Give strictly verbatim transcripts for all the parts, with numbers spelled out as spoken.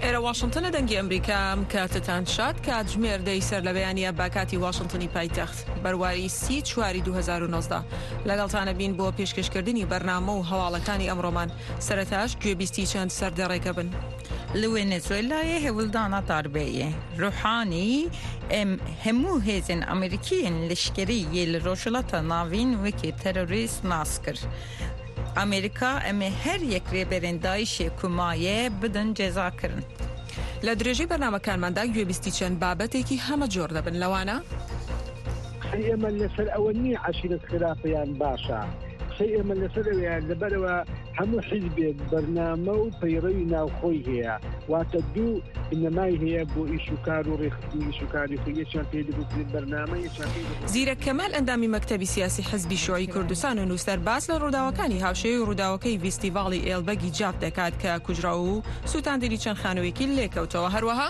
ئێرە وااشنگتنە دەنگی ئەمریکام کاتتان شاد کات ژمێر دەی سەر لە بەیانیە باکاتی وااشنگتنی پایتەخت بەرواری سی چواری دو هەزار و نۆزدە لەگەڵتانە بین بۆ پێشکەشکردنی بەرنامە و هەواڵەکانی ئەمڕۆمان سەرەتاش گوێبیستی چەند سەردەڕێکە بن. لە وێنزوێلایە هێوڵدانە داربەیە ڕوحانی هەموو هێزن ئەمریکیین لشکریە لە ڕۆژهەڵاتە ناوین وەکی تەرۆریست ناس کرد. ئەمریکا ئەمێ هەر یەک رێبەرێن داعشێ کومایە بدن جێزاکردن. لە درێژەی بەرنامەکانماندا گوێبیستی چەند بابەتێکی هەمە جۆر دەبن لەوانە قسەی ئێمە لەسەر ئەوە نییە عەشیرەت خراپەیان باشە، قسەی ئێمە لەسەر ئەوەیان لەبەرەوە هەموو حیزبێک بەرنامە و پەیڕەوی ناوخۆی هەیە، واتە دوو بنەمای هەیە بۆ ئیشوکار و ڕێخستنی ئیشوکاری خۆی، یەکیان پێی دەگوترێت بەرنامە، یەکیان پێی دەگوترێت زیرەک کەمال ئەندامی مەکتەبی سیاسی حزبی شیوعی کوردستان و نووسەر باس لە ڕووداوەکانی هاوشێوەی و ڕووداوەکەی ڤیستیڤاڵی ئێڵبەگی جاف دەکات کە کوژراوە و سوتاندنی چەند خانوویەکی لێکەوتەوە. هەروەها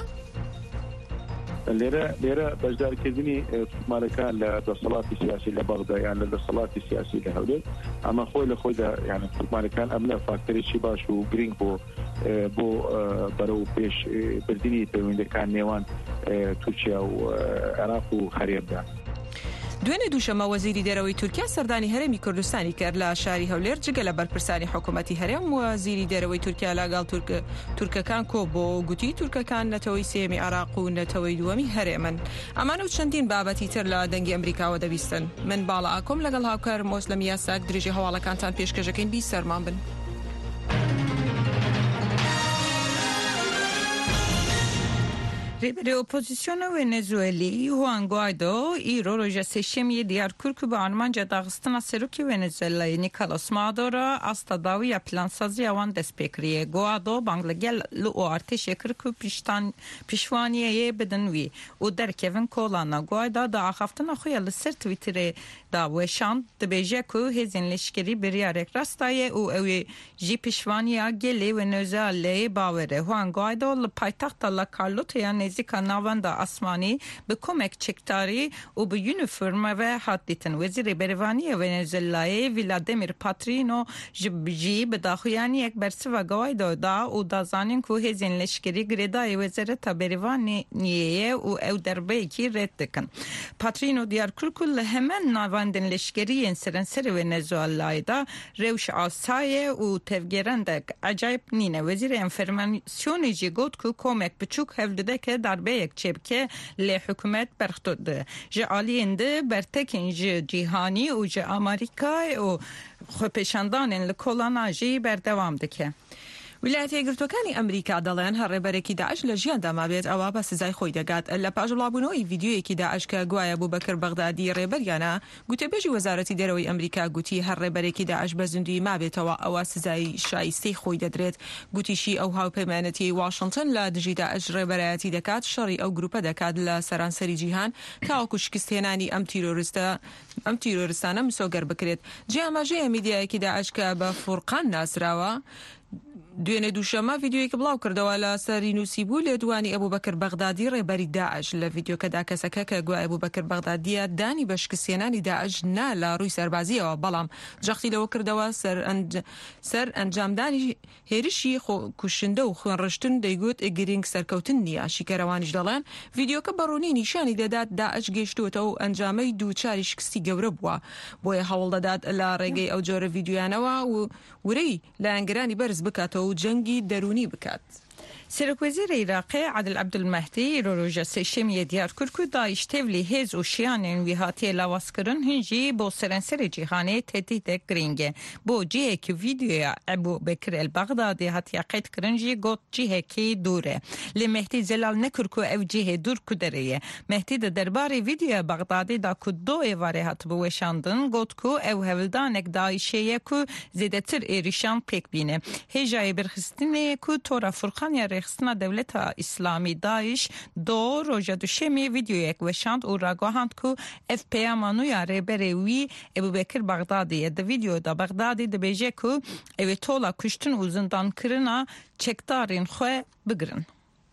لێرە لێرە بەشدارکردنی کومارەکان لە دەسەڵاتی سیاسی لە بەغدا یان لە دەسەڵاتی سیاسی لە هەولێر ئەمە خۆی لە خۆیدا یعنی کومارەکان ئەم لە فاکتەرێکی باش و گرنگ بۆ بۆ بەرەو پێش بردننی پەیوەندەکان نێوان تورکیا و عێراق و خەریەبدا. دوێنێ دووشەمە وەزیری دەرەوەی تورکیا سەردانی هەرێمی کوردستانی کرد لە شاری هەولێر جگە لە بەرپرسانی حکوومەتی هەرێم. وەزیری دەرەوەی تورکیا لەگەڵ تورکەکان کۆ بۆ گوتی تورکەکان نەتەوەی سێمی عێراق و نەتەوەی دووەمی هەرێمن. ئەمانە و چەندین بابەتی تر لە دەنگی ئەمریکاوە دەبیستن. من باڵا ئاکۆم لەگەڵ هاوکار مۆسلەم یاساک درێژی هەواڵەکانتان پێشکەشەکەین بی سەرمان بن. رهبر اپوزیسیون ونزوئلی هوان گوایدو ایرو روز سهشنبه دیارکور که به آرمانجا داغستان سروکی ونزوئلای نیکولاس مادورو از تداوی پلانسازی آن دست پکریه. گوایدو بانگلگل لو ارتش کرکو پیشتان پیشوانیه بدنوی و در کوین کولانا گوایدو دا آخفتن خوی لسر تویتر دا وشان دبیجه کو هزین لشکری بریارک راستایه او اوی جی پیشوانیه گلی ونزوئلای باوره. هوان گوایدو لپایتخت لا کارلوتیا نزدیک ناوند آسمانی به کمک چکداری و به یونیفرم و حدیتن. وزیر بروانی ونزوئلای ولادیمیر پاترینو جی به داخویانی یک برسه و گوایدو دا و دازانین که هزین لشکری گریدای وزارت بروانیه و او دربه کی رد کن. پاترینو دیار کرکل همه ناوندن لشکری سرانسر ونزوئلای دا روش آسایه و تفگیرندک عجایب نینه. وزیر انفرماسیونی جی گفت که کمک بچوک هفده که دربه یک چبکه لی حکومت برخورده. جعالینده برتکین جهانی و جه آمریکای و خوپشاندان لکولاناجی بردوام دکه. ویلایەتە یەکگرتووەکانی ئەمریکا دەڵێن هەڕێبەرێکی داعش لە ژیاندا مابێت ئەوە بە سزای خۆی دەگات. لە پاش بڵاوبوونەوەی ڤیدیۆیەکی داعش کە گوایە بوو بەکر بەغدادی ڕێبەریانە گوتەبێژی وەزارەتی دەرەوەی ئەمریکا گوتی هەڕێبەرێکی داعش بە زوندوی مابێتەوە ئەوە سزای شایستەی خۆی دەدرێت. گوتیشی ئەو هاوپەیمانەتی وااشنگتن لە دژی داعش ڕێبەرایەتی دەکات شەڕی ئەو گروپە دەکات لە سەرانسەری جیهان تاوەکو شکستهێنانی ئەم تیرۆریستە ئەم تیرۆریستانە مسۆگەر بکرێت. جێ ئاماژەیە میدیایەکی داعش کە بە فورقان ناسراوە دوێنێ دووشەمە ڤیدیۆیەکی بڵاو کردەوە لە سەری نووسیبوو لێدوانی ئەبوو بەکر بەغدادی ڕێبەری داعش. لە ڤیدیۆکەدا کەسەکە کە گوایە بوو بەکر بەغدادیە دانی بە شکستهێنانی داعش نا لە ڕووی سەربازیەوە، بەڵام جەختی لەوە کردەوە سەر ئەنجامدانی هێرشی کوشندە و خوێنڕشتن دەیگوت گرنگ سەرکەوتن نییە. شیکەرەوانیش دەڵێن ڤیدیۆکە بەڕوونی نیشانی دەدات داعش گەیشتوتەوە و ئەنجامەی دووچاری شکستی گەورە بووە، بۆیە هەوڵ دەدات لە ڕێگەی ئەو جۆرە ڤیدیۆیانەوە و ورەی لایەنگرانی بەرز بکاتەوە و جەنگی دەرونی بکات. سرک وزیر عراقی عادل عبدالمهدی روز سهشنبه دیارکور که داعش تبلی هز و شیانین ویهاتی لواسکرن هنجی با سرانسر جهانی تهدید گرینگه. با جیه که ویدیو ابو بکر البغدادی هاتی قید کرنجی گوت جیه که دوره. لی مهدی زلال نکر که او جیه دور کدریه. مهدی درباره ویدیو بغدادی دا که دو ایواره هات بوشاندن گوت که او هولدانک داعشیه که زیده تر ایریشان پیک بینه. هجای برخستینه که تورا فرخانی رخصنا دولت اسلامی داعش دو روز دوشنبه ویدیو یک وشاند و راگاهاند که اف پی امانوی رهبری ابوبکر بغدادی د ویدیو دا بغدادی د بیجه که او تولا کشتن و زندان کرنا چکدارین خو بگرن.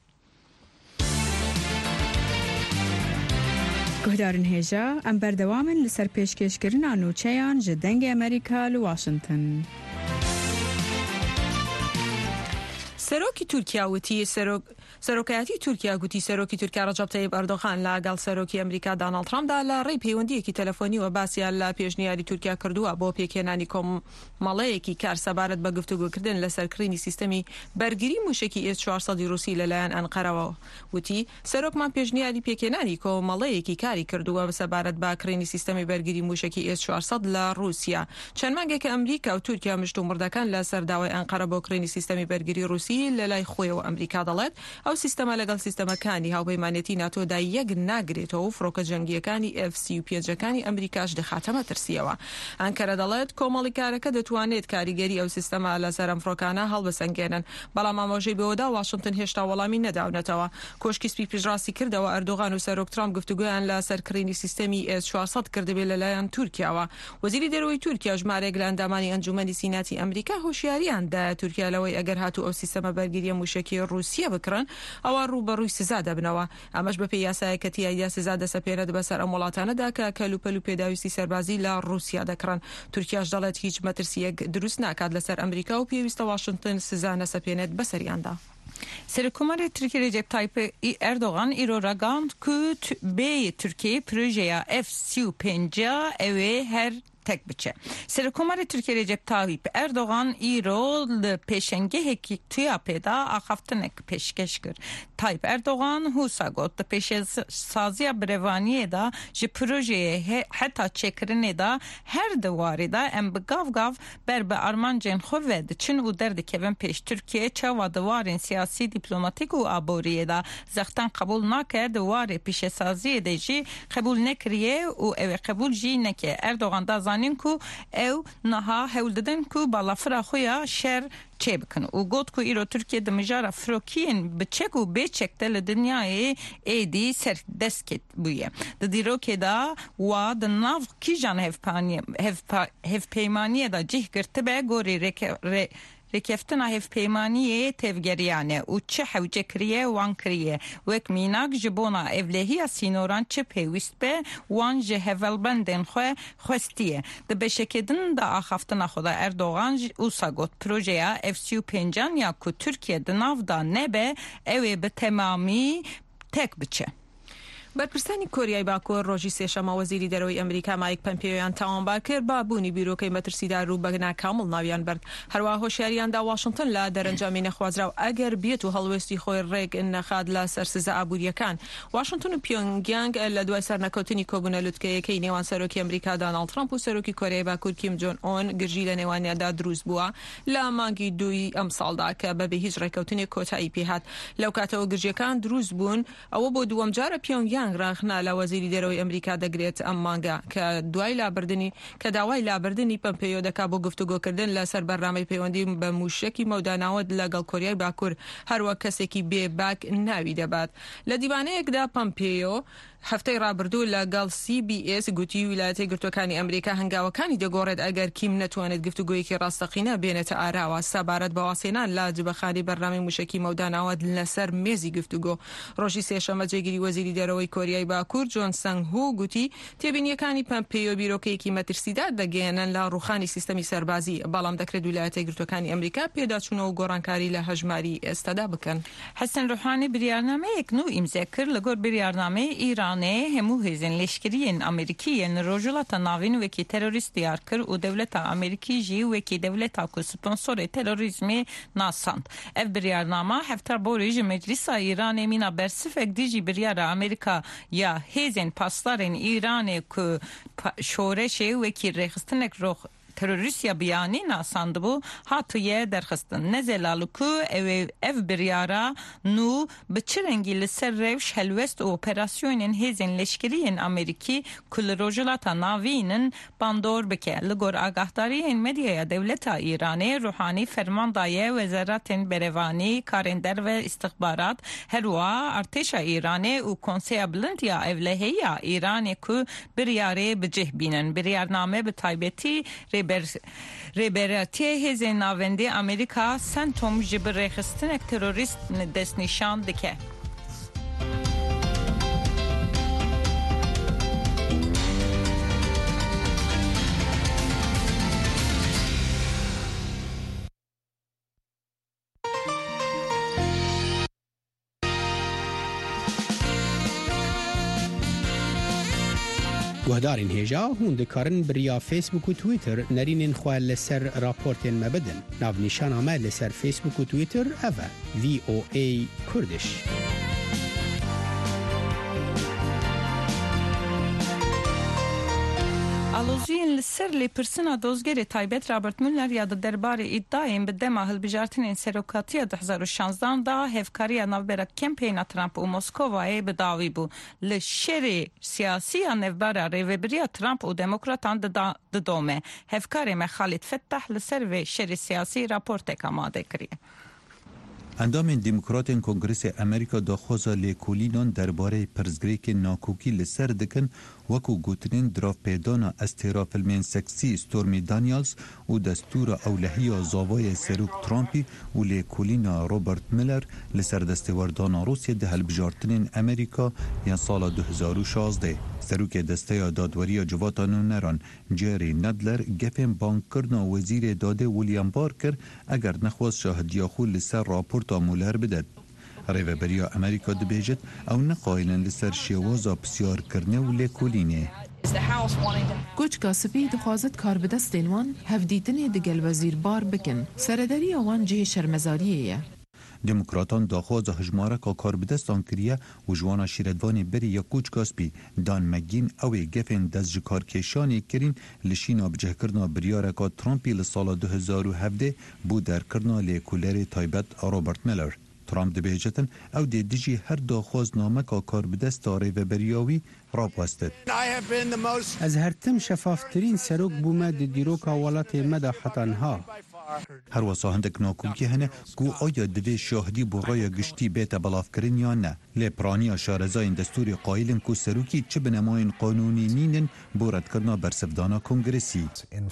گهدارن هێژە ئەم بەردەوامن لەسەر پێشکەشکردنا نووچەیان ji دەنگی ئەمریکا لە واشنگتن. سەرۆکی تورکیا وتی سەرۆکایەتی تورکیا گوتی سەرۆکی تورکیا ڕەجەب تەیب ئەردۆغان لەگەڵ سەرۆکی ئەمریکا داناڵد ترامپدا لە ڕێی پەیوەندیەکی تەلەفۆنیەوە باسییان لە پێشنیاری تورکیا کردووە بۆ پێکهێنانی کۆمەڵەیەکی کار سەبارەت بە گفتوگۆکردن لەسەر کڕینی سیستەمی بەرگری موشکی ئێس چوارسەد رووسی لەلایەن ئەنقەرەوە. وتی سەرۆکمان پێشنیاری پێکهێنانی کۆمەڵەیەکی کاری کردووە بە سەبارەت با کڕینی سیستەمی بەرگری موشکی ئێس چوارسەد لە رووسیا. چەند مانگێک ئەمریکا و تورکیا مشت و مردەکان لە سەرداوای ئەنقەرە بۆ کڕینی سیستەمی بەرگری رووسی لە لای خۆیەوە ئەمریکا دەڵێت ئەو سیستەمە لەگەڵ سیستەمەکانی هاوپەیمانێتی ناتۆدا یەک ناگرێتەوە و فڕۆکە جەنگیەکانی ئێف سی و پێنجەکانی ئەمریکاش دەخاتەمە ترسیەوە. ئەنکەرە دەڵێت کۆمەڵی کارەکە دەتوانێت کاریگەری ئەو سیستەمە لەسەر ئەم فڕۆکانە هەڵبسەنگێنن، بەڵام ئاماژەی بەوەدا واشنگتن هێشتا وەڵامی نەداونەتەوە. کۆشکی سپی پێشڕاستی کردەوە ئەردۆغان و سەرۆک ترامپ گفتوگویان لەسەر کڕینی سیستەمی ئێس چوارسەد کردبێت لەلایەن تورکیاوە. وەزیری دەرەوەی تورکیا ژمارەیەک لە ئەندامانی ئەنجومەنی سیناتی ئەمریکا هۆشیاریان دا تورکیا لەوەی ئەگەر هاتوو ئەو سیستەمە بەرگریە موشکی رووسیا بکڕن ئەوە ڕوبەڕووی سزا دەبنەوە. ئەمەش بەپێی یاسایەکە تیایدا سزا دەسەپێنێت بەسەر ئەم وڵاتانەدا کە کەلوپەل و پێداویستی سەربازی لە رووسیا دەکڕن. تورکیاش دەڵێت هیچ مەترسیەک دروست ناکات لەسەر ئەمریکا و پێویستە واشنگتن سزا نەسەپێنێت بەسەریاندا. Serokkomarê Tirkiye Recep Tayyip Erdoğan îro ragand ku bê Tirkiye projeya F سی و پنجاه ew her tek biçe. Serokkomarê Tirkiye Recep Tayyip Erdoğan îro li pêşengehekî tuya pêda axaftinek pêşkeş kir. Tayyip Erdoğan hûsa got di pêşsaziya birêvaniyê da ji projeyê heta çêkirinê da her diwarê da em bi gav gav ber bi armancên xwe ve diçin û derdikevin pêş. Tirkiye çawa diwarên siyasî dîplomatîk û aboriyê da zextan qebûl nake, diwarê pêşesaziyê de jî qebûl nekiriye û ew ê qebûl jî neke. Erdoğan da zanin ku ew niha hewl didin ku balafira xwe ya şer çê bikin û got ku îro Tirkiye di mijara firokiyên biçek û bêçek de li dinyayê êdî serdest bûye. Di dîrokê da wa di nav kîjan hevpeymaniyê da cih girtibe gorî rê Rêkeftina hevpeymaniyê tevgeriyane û çi hewce kiriye wan kiriye. Wek mînak ji bona evlehiya sînoran çi pêwîst be wan ji hevalbendên xwe xwestiye. Di beşekê din da axaftina xwe da Erdoğan ûsa got projeya F سی و پنجاه ya ku Tirkiye di nav da nebe ew ê bi temamî tek biçe. بەرپرسانی کۆریای باکوور ڕۆژی سێشەمە وەزیری دەرەوەی ئەمریکا مایک پەمپێۆیان تاوانبار کرد با بوونی بیرۆکەی مەترسیدار و بەگنا کامڵ ناویان برد. هەروە هۆشیاریاندا واشنگتن لە دەرەنجامی نەخوازراو ئەگەر بێت و هەڵوێستی خۆی ڕێک نەخات لە سەر سزا ئابوووریەکان. واشنگتن و پیۆنگیانگ لە دوای سەرنەکەوتنی کۆبوونە لوتکەیەکەی نێوان سەرۆکی ئەمریکا داناڵد ترامپ و سەرۆکی کۆریای باکوور کیم جۆن ئۆن گرژی لە نێوانیاندا دروست بووە لە مانگی دووی ئەم ساڵدا کە بەبێ هیچ ڕێکەوتنێک کۆتایی پێهات. لەو کاتەوە گرژیەکان دروست بوون ئەوە بۆ دووەم جارە پیۆنگیانگ ڕاخنا لە وەزیری دەرەوەی ئەمریکا دەگرێت ئەم مانگە کە دوای لابردنی کە داوای لابردنی پەمپێۆ دەکا بۆ گفتوگۆکردن لەسەر بەرنامەی پەیوەندی بە موشکی مەوداناوت لەگەڵ کۆریای باکوور هەروە کەسێکی بێباک ناوی دەبات. لە دیوانەیەکدا پەمپێۆ هەفتەی ڕابردوو لەگەڵ سی بی ئێس گوتی ویلایەتە یەکگرتووەکانی ئەمریکا هەنگاوەکانی دەگۆڕێت ئەگەر کیم نەتوانێت گفتوگۆیەکی ڕاستەقینە بێنێتە ئاراوە سەبارەت بە واسێنان لا جبەخانی بەرنامەی موشکی مەوداناوت لەسەر مێزی گفتوگۆ. ڕۆژی سێشەمە جێگیری وەزیری دەرەوەی کۆریای باکوور جۆن سەنگ هو گوتی تێبینیەکانی پەمپێۆ بیرۆکەیەکی مەترسیدار دەگەێنن لە ڕوخانی سیستەمی سەربازی، بەڵام دەکرێت ویلایەتە یەکگرتووەکانی ئەمریکا پێداچوونەوە و گۆڕانکاری لە هەژماری ئێستادا بکەن. حەسەن ڕوحانی بریارنامەیەک نو ئیمزا کرد لەگۆر بریارنامەی ئیرانê hemû hêzên leşkeriyên Amerîkiyên rojilata navîn wekî terorîst diyar kir û dewleta Amerîkî jî wekî dewleta ku sponsorê terorîzmê nasand. Ev biryarnama heftar borî ji Meclîsa Îranê mîna bersifek dî jî biryara Amerîka ya hêzên paslarên Îranê ku şoreşê wekî rêxistinek roh teröristya biyanî nasandı bû hatiye derxistin. Nezelalu ku ev ev biryara nû bi çi rengî li ser rewş helwest û operasyonên hêzên leşkeriyên Amerîkî ku li rojilata navînin bandor bike. Li gor agahdariyên medyaya dewleta Îranê Ruhani ferman daye Wezeratên Berevanî, Karên Derve İstihbarat, herwa artêşa Îranê û Konseya Bilindiya Evleheya Îranê ku biryarê bicih bînin. Biryarname bi taybetî Rêberatiye hêzên navendî Amerîka Centom ji bi rêxistinek terorîst destnîşan dike. گهدارین هیجا هون دکارن بریا فیسبوک و تویتر نرینین خواه لسر راپورتین مبدن. ناو نشان آمه لسر فیسبوک و تویتر اوه وی او ای کردش. آلوزین لسر لی پرسنا دوزگری تایبت رابرت مولر یاد درباره ادعایم به دما هلبجارتین سروکاتی دو هزار و شانزده دا هفکاری نوبر کمپین ترامپ و مسکوای به داوی بو لشری سیاسی نوبر ریوبریا ترامپ و دموکراتان د دومه هفکاری ما خالد فتح لسر و شری سیاسی راپورت آماده کریه. اندام دموکراتین کنگرس امریکا داخواز لیکولینان درباره پرزگری که ناکوکی لسر دکن وکو گوترین دراف پیدانا استیرا فیلمین سکسی ستورمی دانیالز و دستور اولهی زاوای سروک ترامپی و لیکولینا روبرت میلر لسر دستوردان روسیه ده هلبجارتنین امریکا یا سال دو هزار و شانزده. سروک دسته دادوری جواتانو نران جری ندلر گفن بانک کرنا وزیر داده ویلیام بارکر اگر نخواست شاهدیا خو لسر راپورتا مولر بدد. ریوبریا امریکا دبیجت او نقایلن لسر شیوازا بسیار کرنه و لیکولینه. کوچ کاسبی دخوازت کار به دستین وان هفدیتن دگل وزیر بار بکن سرداری وان جه شرمزاریه. دموکراتان داخواز هجماره که کار به دستان کریه و جوانا شیردوانی بری یا کوچ کاسبی دان مگین اوی گفن دست جکار کشانی کرین لشینا بجه کرنا بریاره که ترامپی لسال دو هزار و هفده بود در کرنا لیکولر تایبت روبرت میلر. ترامپ دبیجتن او دی دیجی هر داخواز نامه که کار به دست آره و بریاوی را پاستد. از هر تم شفافترین سروک بومه دی دیروک آوالات مده حتنها. هر واسه هندک ناکوکی هنه گو آیا دوی شاهدی برای گشتی بیت بلاف کرن یا نه. لپرانی شارزاین دستوری قایلن کو سروکی چه بنماین قانونی نینن بورد کرنا برسفدانا کنگرسی.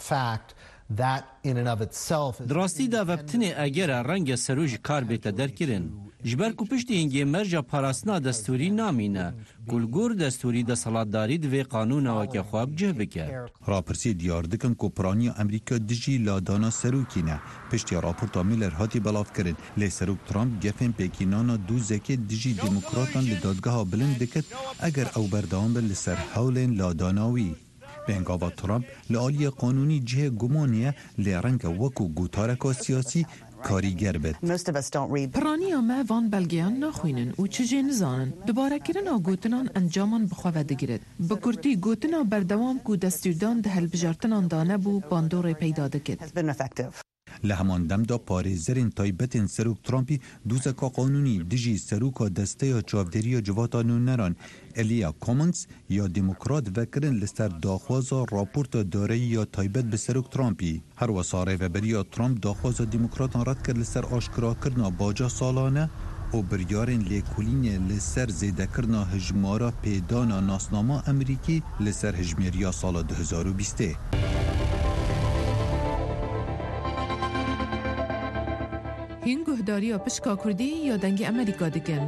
دراستی دا وبتنی اگر رنگ سروج کار بیتا در کرن. جبر کو پشتی اینگه مرجا پاراسنا دستوری نامینه. گلگور دستوری دا سلطداری دوی قانون واقع خواب جه بکر. راپرسی دیار دکن کو پرانی امریکا دیجی لادانا سروکینه. پشتی راپورتا میلر هاتی بلاف کرن. لی سروک ترامپ گفن پیکینانا دو زکی دیجی دموکراتان لدادگاه بلند دکت اگر او بردام بل لسر حولین لاداناوی. بینگاوا ترامپ لعالی قانونی جه گمانیه لرنگ وکو گوتارکا سیاسی کاریگر بد. پرانی آمه وان بلگیان نخوینن و چجه نزانن. دوباره کرن آ گوتنان انجامان بخواه دگیرد. بکرتی گوتنا بردوام کو دستوردان ده هلبجارتنان دانه بو باندور پیدا دکد. لهمان دم دا پارێزەرên تایبەتên serok Trumpî dûzeka qanûnî dijî seroka desteya çavdêriya civata nûneran Eliya Commons ya demokrat vekirin li ser daxwaza raporta dareyî ya taybet bi serok Trumpî. Her wesa rêveberiya Trump daxwaza demokratan red kir li ser aşkirakirina baca salane û biryarên lêkolînê li ser zêdekirina hijmara pêdana nasnama Emerîkî li ser hijmêriya sala du hezar û bîstê. هین گهداری پشکا کردی یا دنگ امریکا دکن.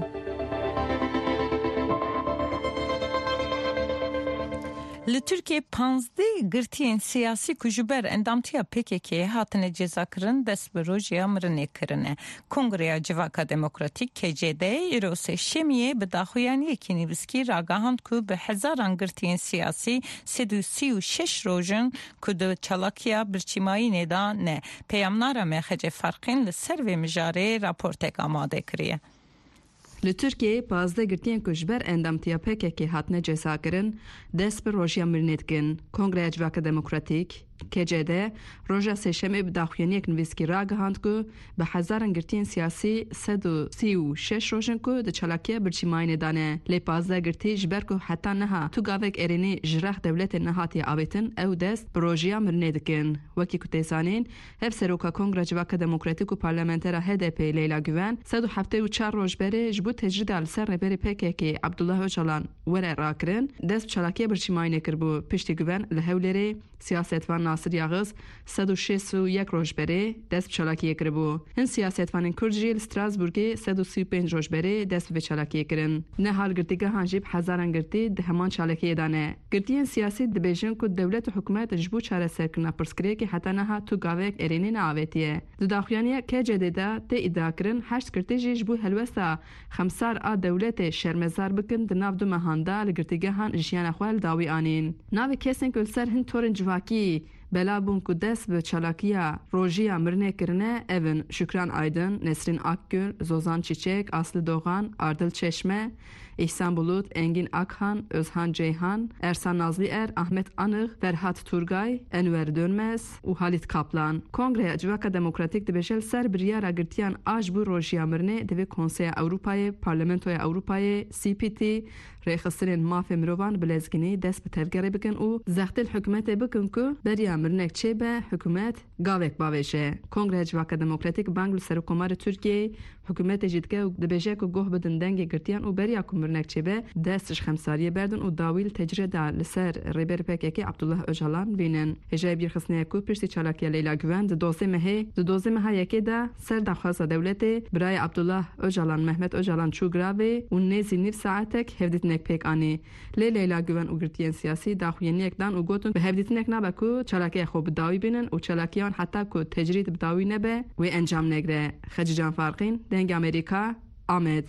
لترکیه پانزده گرتین سیاسی کجبر اندامتیا پککی هاتن جزا کرن دست بروجیا مرنه کرنه. کنگریا جواکا دموکراتیک که جده ایروسه شمیه به داخویانی یکی نیوزکی راگاهند که به هزاران گرتین سیاسی سدو سی و شش روژن که دو چلاکیا برچیمایی ندا نه. پیامنارا مخجه فرقین لسر و مجاره راپورتک آماده کریه. لترکیه پازده گرتین کشبر اندامتیا پککی هاتنه جزا کرن دست بر روژیا مرنه کن. کنگریا جواکا دموکراتیک که جده روژا سشمه به داخویانی یک نویسکی را گهاند که به هزاران گرتین سیاسی سد و سی و شش روشن که ده چلاکیه برچیمایی ندانه. لی پازده گرتی جبر که حتی نها تو گاوک ارینی جرخ دولت نهاتی آبیتن او دست بروژیا مرنه دکن. وکی کتیسانین هف سروکا کنگرا جواکا دموکراتیک و پارلمنترا هدپی لیلا گوان سد و هفته و چار روش بره جبو تجرید al ser reberi پککی عبدالله öcalan وره را کرن دست چلاکیه برچیمایی نکر بو پشتی گوان لحولره سیاستوان ناصر یاغز صد و شصت و یک روز بره دست به چالاکی کربو هن سیاستوان کرجی استراسبورگ صد و سی و پنج روز بره دست به چالاکی کرن نه حال گرتیگه هنجیب هزاران گرتی ده همان چالاکی دانه گرتیان سیاسی دبیجن کو دولت و حکومت جبو چاره سرکنا پرسکری که حتی نه تو گاوک ارینی ناویتیه داخلیانی که جدیدا ته ادعا کرن هشت گرتی جبو هلوسا خمسار آ دولت شرمزار بکن دناف دو مهاندا لگرتیگه هن جیان خوال داوی آنین ناوی کسین کل سر هن تورن جواکی بلا بون کو دست به چالاکیا روژیا مرنه کرنه اون شکران آیدن نسرین آکگül زوزان چیچک اصل دوغان اردل چشمه İhsan Bulut, Engin Akhan, Özhan Ceyhan, Ersan Nazlı Er, Ahmet Anık, Ferhat Turgay, Enver Dönmez u Halit Kaplan. Kongre Civaka Demokratik dibêjel ser biryara girtiyan aj bu rojiya mirnê divê Konseya Ewropayê, Parlamentoya Ewropayê, C P T, rêxistinên mafê mirovan bi lezginî dest bi tevgerê bikin û zextê hikûmetê bikin ku beriya mirnek çêbe hikûmet gavek bavêje. Kongre Civaka Demokratik bang li Serokkomarê Tirkiyeyê hikûmetê jî dike û dibêje ku goh bidin dengê girtiyan û beriya ku mirnek çêbe dest ji xemsariye berdin û dawî li tecrê da li ser rêberê P K K Abdullah Öcalan bînin. Hêja bîrxistneya ku piştî çalakiya Leyla Güven di dosê mehê di dosê meha yekê de ser daxwaza dewletê birayê Abdullah Öcalan Mehmet Öcalan çû giravê û nêzî nîv saetek hevdîtinek pêk anî. Lê Leyla Güven û girtiyên siyasî daxuyeniyek dan û gotin bi hevdîtinek nabe ku çalakiya xwe bi dawî bînin û çalakiyan heta ku tecrîd bi dawî nebe wê encam negire. Xecî Can Farqîn, Dengê Amerîka, Amed.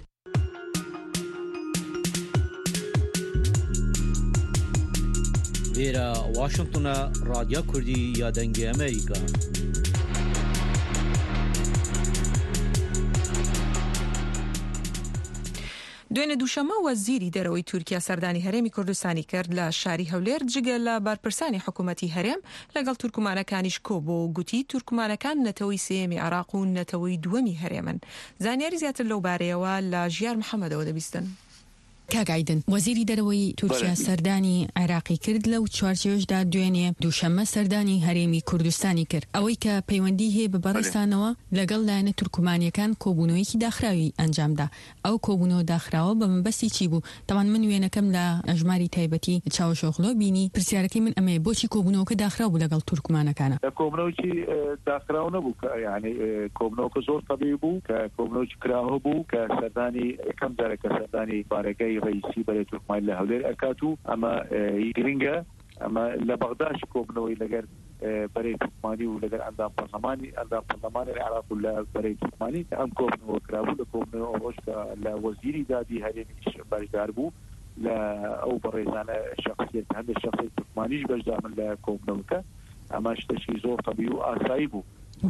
Vera Washington'a Radyo Kurdî ya Dengê Amerîka. دوێنێ دووشەمە وەزیری دەرەوەی تورکیا سەردانی هەرێمی کوردستانی کرد لە شاری هەولێر جگە لە بەرپرسانی حکوومەتی هەرێم لەگەڵ تورکمانەکانیش کۆبوو و گوتی تورکمانەکان نەتەوەی سێمی عێراق و نەتەوەی دووەمی هەرێمن. زانیاری زیاتر لەو بارەیەوە لە ژیار محەممەدەوە دەبیستن. کاگایدن وەزیری دەرەوەی تورکیا سەردانی عێراقی کرد لەو چوارچێوەشدا دوێنێ دووشەمە سەردانی هەرێمی کوردستانی کرد ئەوەی کە پەیوەندی هەیە بە بەڕێستانەوە لەگەڵ لایەنە تورکمانیەکان کۆبوونەوەیکی داخراوی ئەنجامدا. ئەو کۆبوونەوە داخراوە بە مەبەستی چی بوو؟ تەمان من وێنەکەم لە ئەژماری تایبەتی چاوەشۆخلۆ بینی پرسیارەکەی من ئەمەیە بۆچی کۆبوونەوەکە داخراو بوو لەگەڵ تورکمانەکانە؟ کۆبوونەوەکی داخراو نەبوو یعنی کۆبوونەوەکە زۆر طبیعی بوو کە کۆبوونەوەکی کراوە بوو کە سەردانی یەکەم جارێکە سەردانی بارەکەی ڕئیسی بەرەی تورکمان لە هەولێر ئەکات و ئەمە گرنگە ئەمە لە بەغداش کۆبوونەوەی لەگەر بەرەی تورکمانی و لەگەر ئەندام پەرلەمانی ئەندام پەرلەمانی عێراق و لە بەرەی تورکمانی ئەم کۆبوونەوە کرابوو لە کۆبوونەوە ڕۆژ کە لە وەزیری دادی هەرێمیش بەشدار بوو لە ئەو بەڕێزانە شخصیت هەندێک شخصیت تورکمانیش بەشدار من لە کۆبوونەوەکە ئەمە شتێکی زۆر طبیعی و ئاسایی بوو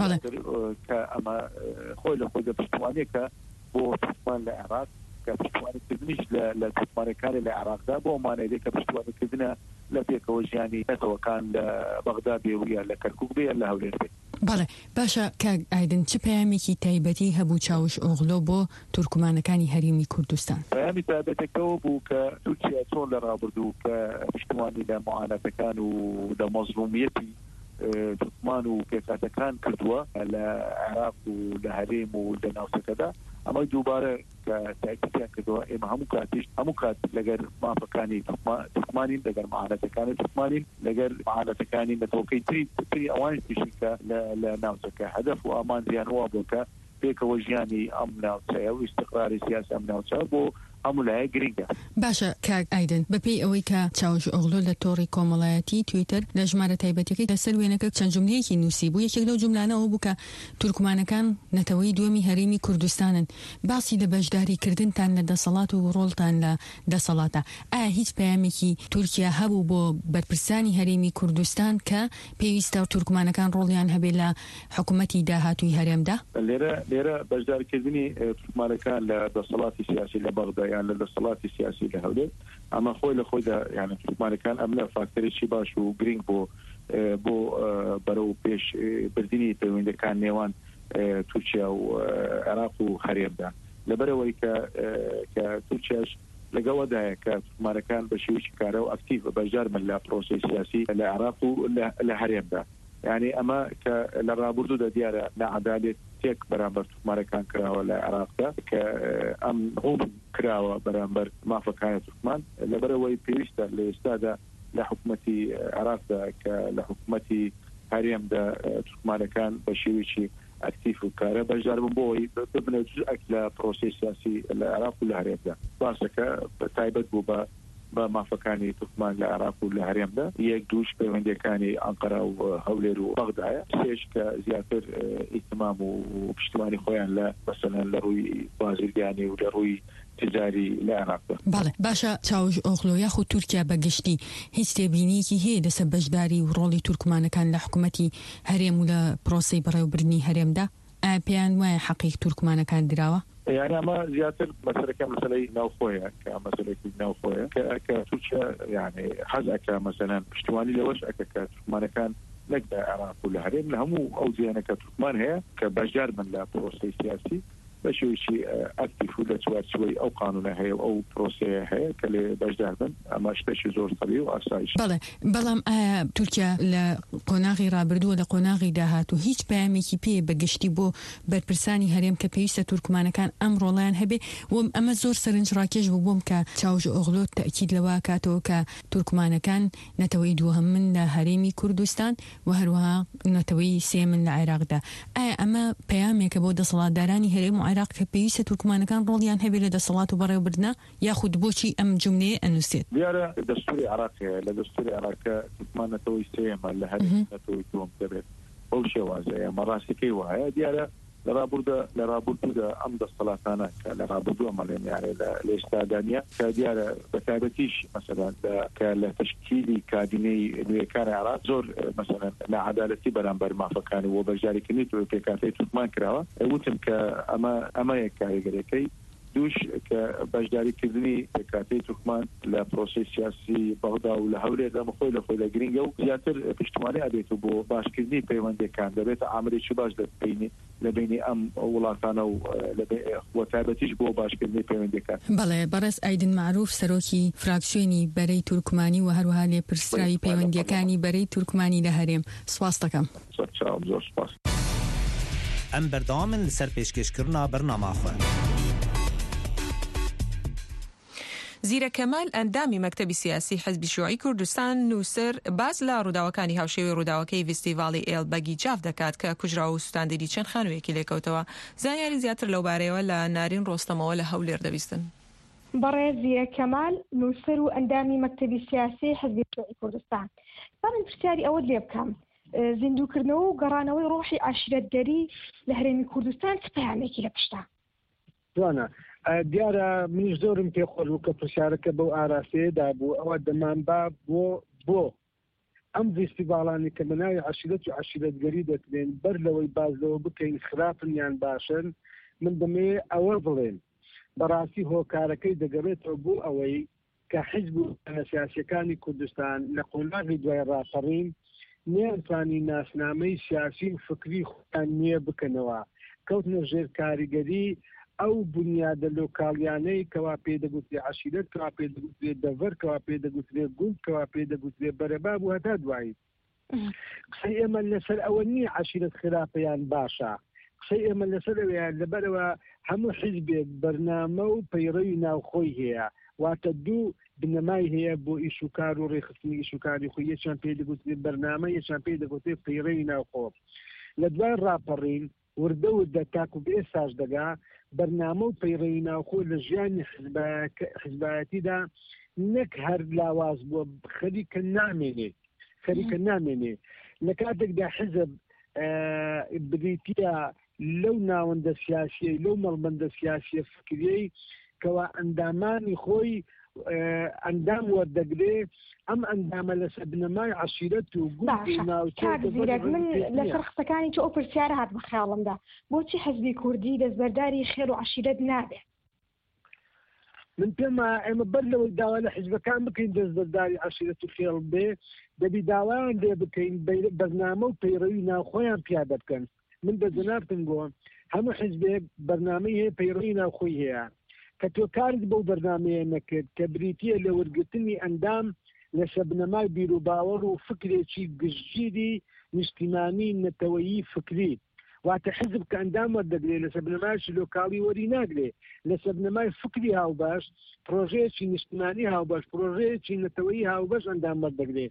کە ئەمە خۆی لە خۆی دەپشتوانێت کە بۆ تورکمان لە عێراق کە پشتوانیکردنیش لە تورکمانەکانی لە عێراقدا بۆ مانەیە کە پشتوانیکردنە لە پێکەوە ژیانی نەتەوەکان لە بەغدا بێ و یا لە کەرکووک بێ لە هەولێر بێ. بەڵێ باشە کاک ئایدن چ پەیامێکی تایبەتی هەبوو چاوش ئۆغڵۆ بۆ تورکمانەکانی هەرێمی کوردستان؟ پەیامی تایبەتەکەەوە بوو کە تورکیا چۆن لە ڕابردوو کە پشتوانی لە معانەتەکان و لە مەزلومیەتی تورکمان و پێکاتەکان کردووە لە عێراق و لە هەرێم و لە ناوچەکەدا ئەمە دووبارە کە تاکیدیان کردووە ئێمە هەموو کاتیش هەموو کات لەگەر مافەکانی تورکمانین لەگەر معانەتەکانی تورکمانین لەگەر معانەتەکانی نەتەوەکەی تری تری ئەوانی تشکە لە ناوچەکە هەدەف و ئامانجیان وا بوو کە پێکەوە ژیانی ئەم ناوچەیە و استقراری سیاسی ئەم ناوچە بۆ هەموو لایە گرنگە. باشە کاک ئایدن بەپێی ئەوەی کە چاوش ئۆغڵۆ لە تۆڕی کۆمەڵایەتی تویتر لە ژمارە تایبەتەکەی لەسەر وێنەکە چەند جملەیەکی نووسی بوو یەکێک لەو جملانەوە بوو کە تورکمانەکان نەتەوەی دووەمی هەرێمی کوردستانن باسی لە بەشداریکردنتان لە دەسەڵات و ڕۆڵتان لە دەسەڵاتە. ئایا هیچ پەیامێکی تورکیا هەبوو بۆ بەرپرسانی هەرێمی کوردستان کە پێویستە تورکمانەکان ڕۆڵیان هەبێ لە حکوومەتی داهاتووی هەرێمدا؟ لێرە لێرە بەشدارکردنی تورکمانەکان لە دەسەڵاتی سیاسی لە بەغدا یان لە دەسەڵاتی سیاسی لە هەولێر ئەمە خۆی لە خۆیدا یعنی تورکمانەکان ئەم لە فاکتەرێکی باش و گرنگ بۆ بۆ بەرەو پێش بردننی پەیوەندەکان نێوان تورکیا و عێراق و هەرێمدا لەبەرەوەی کە کە تورکیاش لەگەڵەدایە کە تورکمانەکان بە شێوەیەکی کارە و ئەکتیڤ بەشدار من لە پرۆسەی سیاسی لە عێراق و لە هەرێمدا یعنی ئەمە کە لە ڕابردوودا دیارە نەعەدالێت تێک بەرامبەر تورکمانەکان کراوە لە عێراقدا کە ئەم هەوڵ کراوە بەرامبەر مافەکانی تورکمان لەبەرەوەی پێویستە لە ئێستادا لە حکوومەتی عێراقدا کە لە حکوومەتی هەرێمدا تورکمانەکان بە شێوەیەکی ئەکتیف و کارە بەشدار بوون بۆی ببنە جزئێک لە پرۆسەی سیاسی لە عێراق و لە هەرێمدا. باسەکە بە تایبەت بوو بە بە مافەکانی تورکمان لە عێراق و لە هەرێمدا. یەک دووش پەیوەندیەکانی ئەنقەرە و هەولێر و بەغدایە. سێش کە زیاتر ئیتمام و پشتیوانی خۆیان لە مەسەلەن لە ڕووی بازرگانی و لە ڕووی تجاری لە عێراقدا. بەڵێ باشە چاوش ئۆغڵۆ یاخود تورکیا بەگشتی هیچ تێبینیەکی هەیە لەسەر بەشداری و ڕۆڵی تورکمانەکان لە حکوومەتی هەرێم و لە پرۆسەی بەڕێوەبردنی هەرێمدا؟ ئایا پێیان وایە حەقیق تورکمانەکان دراوە؟ يعني أما زيادة مثلا كمثلا نوخوية كمثلا نوخوية كتوشة يعني حزة كمثلا اشتواني لوش أكا كتركمان كان لقى عراق ولا هرين لهم أو زيانة كتركمان هي كبجار من لا بروسي سياسي بشوي شيء أكتف ولا توار شوي أو قانون هي أو بروسي هي كلي بجار من أما اشتشي زور طبيعي وأسايش. بله بلام آه تركيا لقناغي رابردو لقناغي داهاتو هيج بامي كي بي بقشتي بو برپرساني هريم كبيسة تركمان كان أمر لان هبي وأما زور سرنج راكيج بوم كتشاوج أغلو تأكيد لواكاتو كتركمان كان نتوي دوهم من هريمي كردستان وهروها نتوي سيمن العراق دا آه أما بامي كبود صلاة داراني هريم عراق كبيسة تركمانكان روليان هبي لدى صلاة وبريوبردنا ياخد بوشي أم جملة النسيت ديارة دستوري عراقي لدستوري عراقي تركمان توي سيما لهري توي توم تبت أول شيء وازي مراسكي وهي ديارة لرابوردا لرابوردا أمد الصلاة أنا لرابوردو أمالين يعني لاستادانية كديارة بتابتيش مثلا كالتشكيلي كاديني كان عراق زور مثلا لا عدالتي برامبر ما فكاني وبرجاري كنيت وكاتي تركمان كراوة وتم كأما أما يكاي دوش كبجداري كذني كاتي تركمان لبروسيس سياسي بغداد ولا هولي ده مخوي لخوي لجرينجو زياتر بشتمالي أبيتو بو باش كذني بيوندي كان دبيت عملي شو باش دبيني لبيني أم ولاتانا وتابتيش بو باش كذني بيوندي كان. بله برس أيضا معروف سروكي فراكسيوني بري تركماني وهروها لي برسراي بيوندي كاني بري تركماني لهريم سواستكم. سوتشا بزور سپاس. ام بردام لسر پیشکشکرنا برنامه خو. زیرە کەمال ئەندامی مەکتەبی سیاسی حزبی شیوعی کوردستان نووسەر باس لە ڕووداوەکانی هاوشێوەی ڕووداوەکەی فیستیڤاڵی ئێڵ بەگی جاف دەکات کە کوژرا و سوتاندێری چەند خانوویەکی لێکەوتەوە. زانیاری زیاتر لەو بارەیەوە لە نارین ڕۆستەمەوە لە هەولێر دەبیستن. بەڕێ زیرە کەمال نووسەر و ئەندامی مەکتەبی سیاسی حزبی شیوعی کوردستان من پرسیاری ئەوە لێ بکەم زیندووکردنەوە و گەڕانەوەی ڕۆحی عاشیرەتگەری لە هەرێمی کوردستان چ پەیامێکی لە پشتە؟ جوانە دیارە منیش زۆرم پێخۆش و کە پرسیارەکە بەو ئاراسەیەدا بوو ئەوە دەمانبا بۆ بۆ ئەم فیستیڤاڵانی کە بەناوی عاشیرەت و عاشیرەتگەری دەکرێن بەر لەوەی بازەوە بکەین خراپن یان باشن من دەمێ ئەوە بڵێن بەڕاستی هۆکارەکەی دەگەڕێتەوە بۆ ئەوەی کە حیزب و سیاسیەکانی کوردستان لە قۆناغی دوای ڕاپەڕین نێنتوانی ناسنامەی سیاسی و فکری خۆیان نییە بکەنەوە کەوتنە ژێر کاریگەری ئەو بنیادە لۆکاڵیانەی کەوا پێدەگوترێ عاشیرەت کەوا پێدەگوترێ دەڤەر کەوا پێدەگوترێ گوند کەوا پێدەگوترێ بەرەباب و هەتا دوایی قسەی ئێمە لەسەر ئەوە نییە عاشیرەت خراپەیان باشە قسەی ئێمە لەسەر ئەوەیان لەبەرەوە هەموو حیزبێک بەرنامە و پەیڕەوی ناوخۆی هەیە واتە دوو بنەمای هەیە بۆ ئیشوکار و ڕێخستنی ئیشوکاری خۆی یەکیان پێدەگوترێ بەرنامە یەکیان پێدەگوترێ پەیڕەوی ناوخۆ لە دوای ڕاپەڕین وردە وردە تاکو بە ئێستاش دەگا بەرنامە و پەیڕەوی ناوخۆ لە ژیانی حیزبایەتیدا نەک هەر لاواز بووە خەریکە نامێنێ خەریکە نامێنێ لە کاتێکدا حیزب بریتیە لەو ناوەندە سیاسیەی لەو مەڵبەندە سیاسیە فکریەی کەوا ئەندامانی خۆی ئەندام وەردەگرێ ئەم ئەندامە لە سەبنەمای عەشیرەت و گوندێک من لە سەرخستەکانی تۆ ئەو پرسیارە هات بە خەیاڵمدا بۆچی حەزبی کوردی دەستبەرداری خێر و عەشیرەت نابێت؟ من پێما ئێمە بەر لەوەی داوا لە حیزبەکان بکەین دەستبەرداری عەشیرەت و خێڵ بێ دەبی داوایان لێ بکەین بەرنامە و پەیڕەوی ناوخۆیان پیادە بکەن. من بەجەنابتم بۆ هەموو حیزبێک بەرنامەی هەیە پەیڕەوی ناوخۆی هەیە کە تۆ کارت بەو بەرنامەیە نەکرد کە بریتیە لە وەرگرتنی ئەندام لە شەبنەمای بیر و باوەڕ و فکرێکی گشتگیری نیشتیمانی نەتەوەیی فکری واتە حزب کە ئەندام وەردەگرێت لە سەبنەمایشی لۆکاڵی وەری ناگرێ لە سەبنەمای فکری هاوبەش پرۆژەیەکی نیشتیمانی هاوبەش پرۆژەیەکی نەتەوەیی هاوبەش ئەندام وەردەگرێت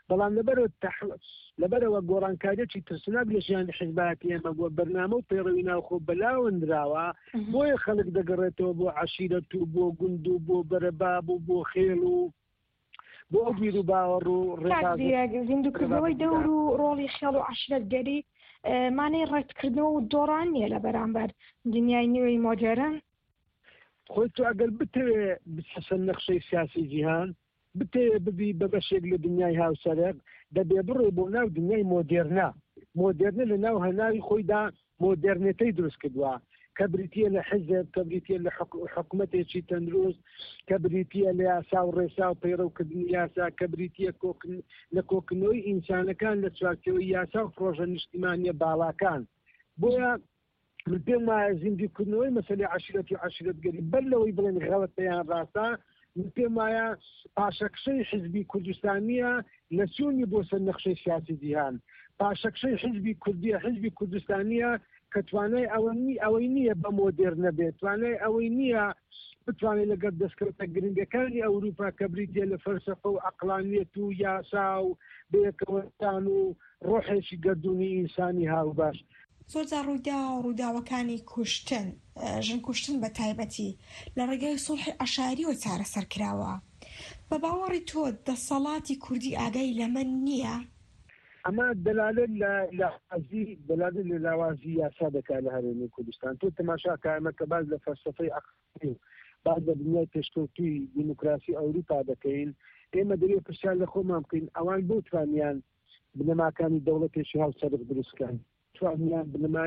بەڵام لەبەرەوە لەبەرەوە گۆڕانکاریەکی ترسناک لە ژیانی حیزباتی ئێمە بۆ بەرنامە و پەیڕەوی ناوخۆ بەلاوەندراوە بۆیە خەڵک دەگەڕێتەوە بۆ عەشیرەت و بۆ گوند و بۆ بەرەباب و بۆ خێڵ و بۆ بیر و باوەڕ و زیندوکردنەوەی دەور و ڕۆڵی خێڵ و عەشیرەتگەری مانەی ڕێککردنەوە و دۆڕان نییە لە بەرامبەر دنیای نوێی مۆدێرن. خۆی تو ئەگەر بتەوێ بچەسە نەخشەی سیاسی جیهان بتەوێ ببی بە بەشێک لە دنیای هاوسەرێک دەبێ بڕێ بۆ ناو دنیای مۆدێرنە. مۆدێرنە لە ناو هەناوی خۆیدا مۆدێرنێتەی دروست کردووە کە بریتە لە حزب، کە بریتە لە حکوومەتێکی تەندروست، کە بریتە لە یاسا و ڕێسا و پەیڕەوکردنی یاسا، کە بریتە لە کۆکردنەوەی ئینسانەکان لە چوارچێوەی یاسا و پرۆژە نیشتیمانیە باڵاکان. بۆیە من پێم وایە زیندوکردنەوەی مەسەلەی عەشیرەت و عەشیرەتگەری بەر لەوەی بڵێن غەڵەت پێیان ڕاستە، من پێم وایە پاشەکشەی حیزبی کوردستانیە لە چوونی بۆ سەر نەخشەی سیاسی جیهان. پاشەکشەی حیزبی کوردیە حیزبی کوردستانیە کە توانای ئەوەی نییە بە مۆدێرنە بێت، توانای ئەوەی نییە بتوانێت لەگەڵ دەستکەوتە گرنگەکانی ئەوروپا کە بریتە لە فەلسەفە و عەقلانیەت و یاسا و بەیەکەوەتان و ڕۆحێکی گەردوونی ئینسانی هاوبەش. زۆرجار ڕوویدا و ڕووداوەکانی کوشتن، ژن کوشتن بە تایبەتی لە ڕێگای سوڵحی عەشایریەوە چارەسەر کراوە. بە باوەڕی تۆ دەسەڵاتی کوردی ئاگای لەمە نییە؟ ئەمە دەلالت لە حەزی دەلالت لە لاوازی یاسا دەکات لە هەرێمی کوردستان. تۆ تەماشاکە ئەمە کە باز لە فەلسەفەی عەقلی و باز لە دنیای پێشکەوتووی دیموکراسی ئەوروپا دەکەین، ئێمە دەبێت پرسیار لە خۆمان بکەین ئەوان بۆ توانیان بنەماکانی دەوڵەتێکی هاوسەرک دروستکەن، توانیان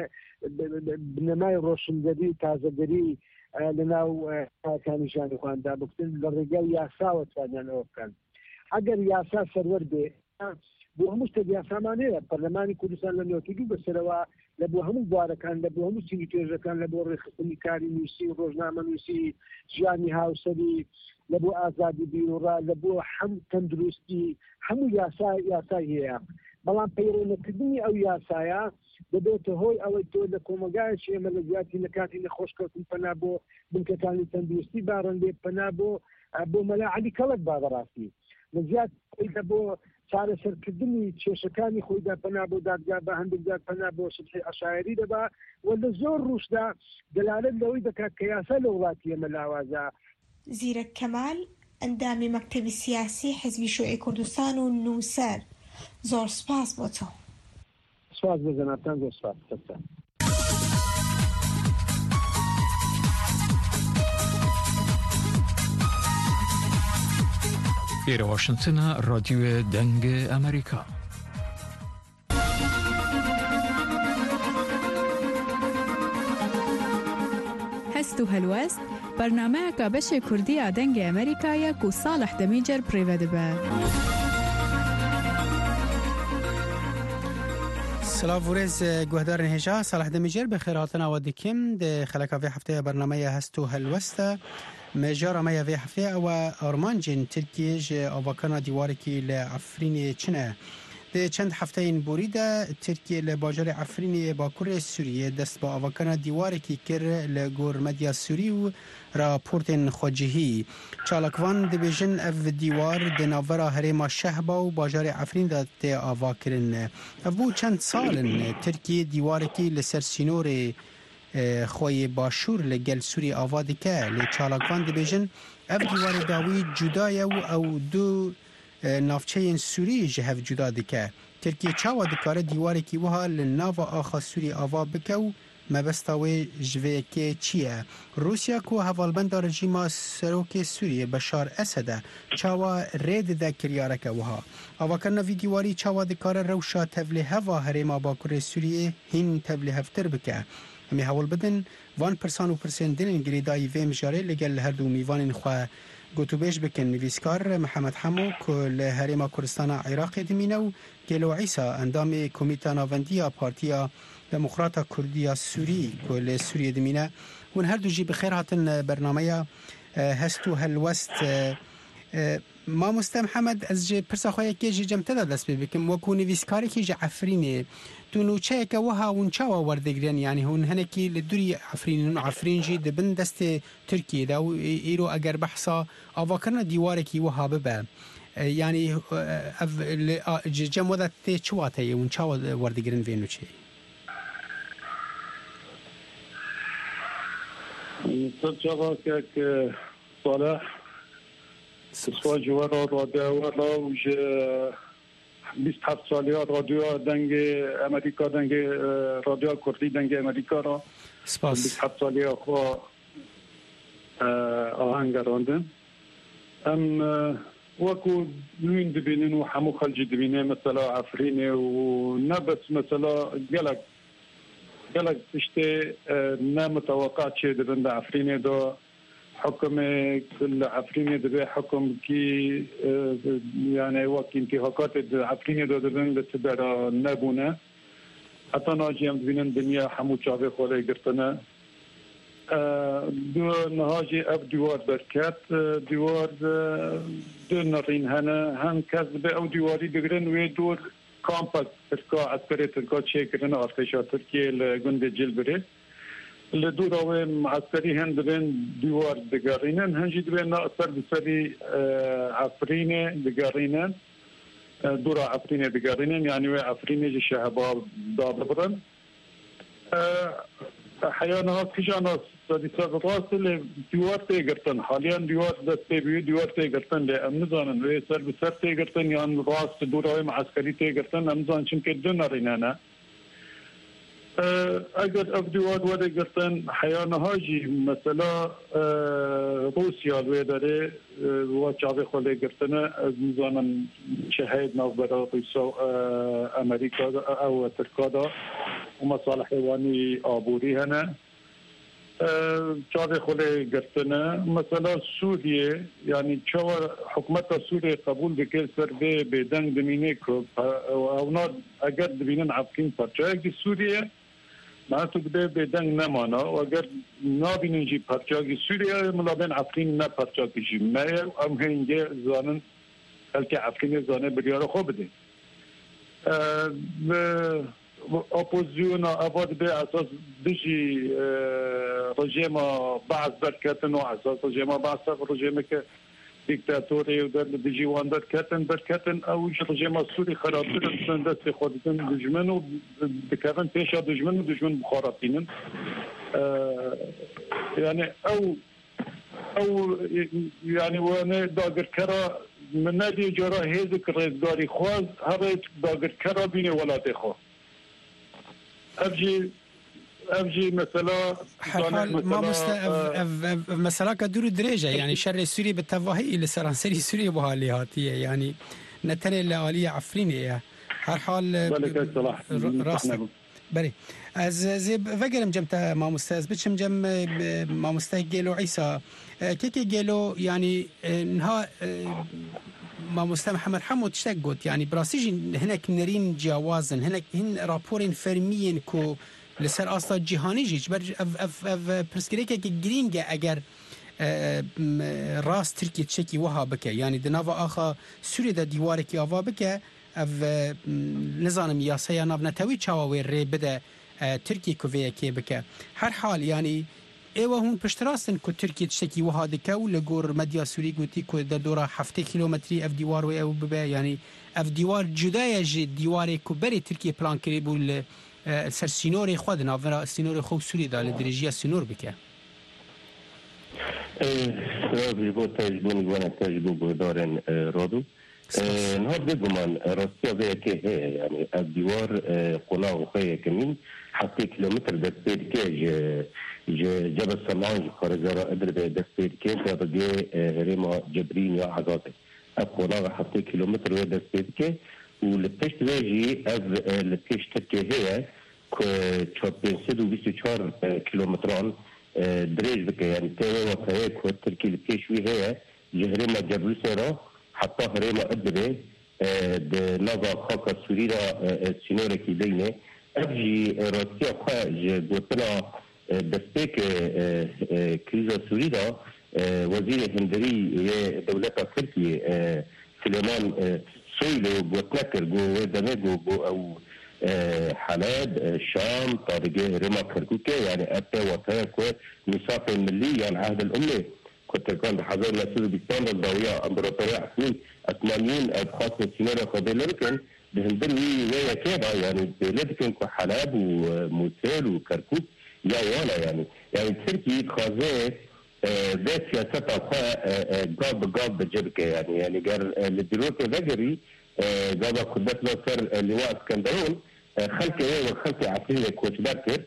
بنەمای ڕۆشنگەری و تازەگەری لە ناو کارەکانی ژیانی خۆیاندا بکەن، لە ڕێگای یاساوە توانیان ئەوە بکەن. ئەگەر یاسا سەروەر بێ بۆ هەموو شتێک یاسامانەیە. پەرلەمانی کوردستان لە نۆتیدوو بەسەرەوە لە بۆ هەموو بوارەکان، لە بۆ هەموو چینی توێژەکان، لە بۆ ڕێخستنی کاری نووسی و ڕۆژنامە نووسی ژیانی هاوسەری، لە بۆ ئازادی بیرۆڕا، لە بۆ هەموو تەندروستی، هەموو یاسا یاسای هەیە. بەڵام پەیڕێنەکردنی ئەو یاسایە دەبێتە هۆی ئەوەی تۆ لە کۆمەلگایەکی ئێمە لە زیاتی لە کاتی نەخۆشکەوتن پەنا بۆ بنکەکانی تەندروستی باڕن بێ، پەنا بۆ بۆ مەلاعەلی کەڵک با بەڕاستی لە زیات خۆیدا بۆ چارەسەرکردنی کێشەکانی خۆیدا پەنا بۆ دادگا بە هەندێک جار پەنا بۆ سوڵحی عەشایری دەبا و لە زۆر ڕوشدا دەلالت لەوەی دەکات کە یاسا لە وڵاتی ئێمە لاوازە. زیرەک کەمال، ئەندامی مەکتەبی سیاسی حیزبی شیوعی کوردستان و نووسەر، زۆر سپاس بۆ تۆ. سپاس بۆ جەنابتان، زۆر سپاس. ئێرە واشنتنە ڕادیۆ دەنگە ئەمریکا. هەست و هەلوەست بەرنامەیەکە بەشێ کوردیە دەنگی ئەمریکایە و ساڵح دەمیجەر پڕێوە دەبە. سلااوورێز گوهدارن هێژا ساڵح دەمیجەر بە خێراتنەوە دکیم دە خەلەکاوێ هەفتەیە بەرنامەیە هەست و هەلوەستە مێژارە مەیە vê هەفتەیە ئەوە ئەڕمانجین ترکیێژ ئاواکەنا دیوارێکی لە عەفرینێ چنە. دە چەند هەفتەین بوریدا ترکیە لە باژارێ عەفرینێ باکوورێ سووریە دەست بە ئاواکەنا دیوارێکی کرد لە گۆرمەدیا سووری و راپۆرتên xwecihî. Çalakvan dibêjin ev dîwar di navbera herêma Şehba û bajarê Efrînê tê avakirin. Ev bû çend salin Tirkiye dîwarekî li ser sînorê xweyê başûr li gel Sûrî ava dike. Lê çalakvan dibêjin ev dîwarê dawî cuda ye û ew du navçeyên Sûrî ji hev cuda dike. Tirkiye çawa dikare dîwarekî wiha li nava axa Sûrî ava bike û مەبەستا wê ji vê yekê çi ye? Rûsya ku hevalbenda rejîma Serokê Sûriyê Beşar Esedê çawa rê dide kiryareke wiha. Avakirina vî dîwarî çawa dikare rewşa tevlîheva herêma Bakurê Sûriyê hîn tevlîhevtir bike. Em ê hewl bidin van pirsan û pirsên dilên girêdayî vê mijarê li gel her du mîvanên xwe gotûbêj bikin. Nivîskar Mihemed Hemo ku li herêma Kurdistana Iraqê dimîne û Gelo Îsa endamê Komîta Navendiya Partiya دموکراتا کوردیا سوری کو ل سوریه دمینه ون هر دو جی بخیر هاتن برنامه هست و هلوست ما مستم محمد از جی پرسا خویا کی جی جمت دست بکم وکو نویسکاری کی جی عفرینه تو نوچه که وها ون چاوا وردگرن یعنی هون هنکی لدوری عفرین عفرین جی دبن دست ترکیه دا ایرو اگر بحثا اواکرنا دیواره کی وها ببه يعني جم وذا تي شواتي ونشاو وردقرن فينو شيء تجربة كك صالح سوا جوارا راديو ولا وج بیست و هفت سالی رادیو دنگ امریکا دنگ رادیو کردی دنگ امریکا را سپاس بیست و هفت سالی آخوا آهنگ راندن ام وكو نوين دبينين وحمو خلجي دبينين مثلا عفريني ونبس مثلا قلق قلق تشتي نا متوقع شيء دبن عفريني دو حكم كل عفريني دبي حكم كي يعني وقت انتهاكات عفريني دو دبن لتبرا نبونا حتى ناجي ام دبينين الدنيا حمو شافي خولي قرطنا دو نهاجي اب دوار بركات دوار دو نرين هنا هم كذب او دواري بقرن ويدور كامباس تركا عسكري تركا تشيكرن ارتشا تركيا لجند جلبري اللي دور او عسكري هند بين دوار دقارينن هنجي بين ناقصر بسري عفرينه دقارينن دور عفرينه دقارينن يعني عفرينه جي شهبا دابرن احيانا كيجانا صديقات راس اللي دوار تيغرتن حاليا دوار دستي بي دوار تيغرتن لامزان وي سر بسر تيغرتن يعني راس دوراوي معسكري تيغرتن امزان چونكه دنرينانا اگر اف دوار وديغرتن احيانا هاجي مثلا روسيا الويداري وچاوي خولي غرتن امزان شهيد نوبرا روسيا امريكا او تركادا ومصالح حيواني عبوري هنا چاوي خولي غرتنا مثلا سوريا يعني چاو حكومت سوريا قبول بكل سر به بدنگ دمينه کو او نه اگر دبینن عفکین پرچاگی سوريا ما تو به بدنگ نمانا و اگر نابینن جی پرچاگی سوريا ملابن عفکین نه پرچاگی جی ما ام هنگه زانن بلکه عفکین زانه بریار خوب بده اپوزیون آباد به اساس دیجی رژیم بعض برکتن و اساس رژیم بعض رژیم که دیکتاتوری و در دیجی وان برکتن برکتن او رژیم سوری خرابتر من دست خودتن دشمن و بکردن پیش دشمن و دشمن بخاراتینن یعنی او او یعنی وانه داگر کرا من ندی جرا هیز کرزداری خواست هر داگر کرا بینه ولاده خواست افجي افجي مثلا ما مست مثلا كدور درجه يعني شر سوري بالتفاهي لسرانسري سوري بهالياتيه يعني نتني الاليه عفرينيه هر حال راسك بري از زي فقرم جمت ما مستاز بتشم جم ما مستاجلو عيسى كيكي جلو يعني انها ما مستمع محمد حمود تشتقد يعني براسيج هناك نرين جوازن هناك هن رابورين فرميين كو لسر اصلا جهاني جيج بر اف اف اف برسكريكا جرينجا اگر راس تركي تشكي وها بك يعني دنافا اخا سوري دا ديوارك يافا بك اف نظام ياسيا نافنا توي تشاوي ري بدا تركي كوفيا كي بك هر حال يعني ايوه هون پشتراستن کو ترکیه تشکی و هاده کو لگور مدیا سوری گوتی کو در دوره هفته کیلومتری اف دیوار و او ببه یعنی اف دیوار جدای ج دیوار کو بری ترکیه پلان کری بول سر سینور خود ناورا سینور خو سوری دال درجه سینور بکه اه بو تجربه وانا تجربه دارن رادو نهار بگمان راستی به که یعنی اف دیوار قلاو خو کمین هفته کیلومتر در ترکیه جبل سمعان خارزارا قدر به دستير كيس بجي ريما جبرين يا عزازي أقوى حتى كيلومتر ويا دستير كي والبيش تواجي أف البيش تركي هي كتشابين سيدو بيسو شار كيلومتران دريج بك يعني تاوي وكاية كو تركي البيش وي هي جهريما جبل سيرا حتى هريما قدر نظا خاكا سوريرا سينورا كي بينه أفجي راسيا خواج بوتنا دستيك كريزا سوريدا وزير هندري دولة تركيا سليمان سويلو بوتنكر جو دمجو جو او حلب الشام طارق ريما كركوكي يعني أبتا وطايا كو مسافة ملي يعني عهد الأمة كتكون حضر نسل بيستان الضوية امبراطورية عثمانيين عثمانيين خاصة سيناريو قبيلة لكن بهندلوي ويا كذا يعني بلادكن كحلب وموسيل وكركوك يا وانا يعني يعني تركي خازي ذات سياسة أخوة قاب قاب بجركة يعني يعني قال للدروس ذكري قاب قدت له سر لواء اسكندرون خلق ايه وخلق عقلية كوش باكر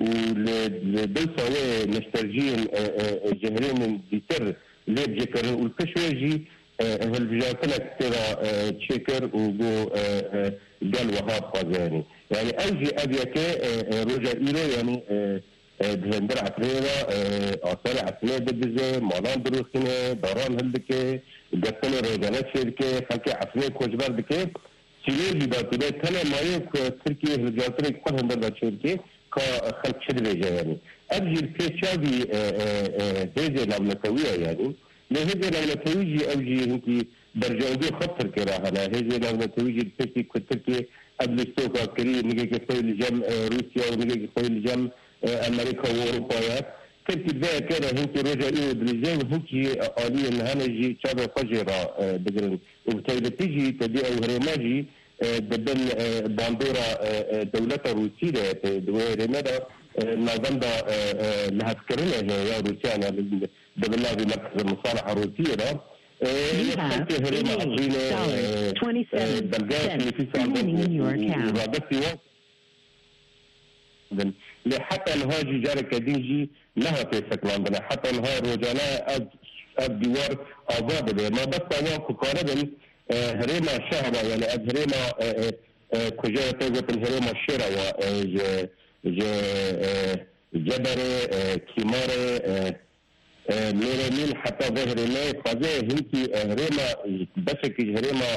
ولدلسة نشترجين جهرين بيتر ليب جكر والكشواجي هالبجاتنا كتيرا تشكر وقو قال وهاب خازاني يعني أوجي أبيك رجع إيرو يعني دهندر عقلية أصار عقلية بدزة مالان دروسينة داران هلدكي قتل رجالات شركة خلق عقلية كوش باردكي سيلي باتبه تنا مايك تركيا رجعتري كل هندر شركة كخلق شدريجة يعني أبجي البيشاوي هذه العملتوية يعني لهذه العملتوية أبجي هنكي برجعودي خطر كراها هذه العملتوية البيشي كتركيا قبل السوق كريه نيجي كفاية لجام روسيا ونيجي كفاية لجام أمريكا وأوروبا تركي بقى كده هنكي رجع إيه بريزي وهنكي آلية نهانجي شابه فجرة دقرن وبالتالي تيجي تدي أو هرماجي دبن باندورا دولة روسية دوية رمضة نظام ده لها فكرنا يا روسيا دبن في مركز المصالحة الروسية ده يحكي هرما عطينا بلغات اللي في سعودة ورادتي وقت لحتى نهاجي جارك دينجي لها في سكران حتى نهار رجانا الدوار آباد ما بس أنا كقارن هرما شهرة يعني هرما كجاء تقول هرما الشرا و جبر كمار ميرمين حتى ظهر ما خذه هنتي هرما بس كي هرما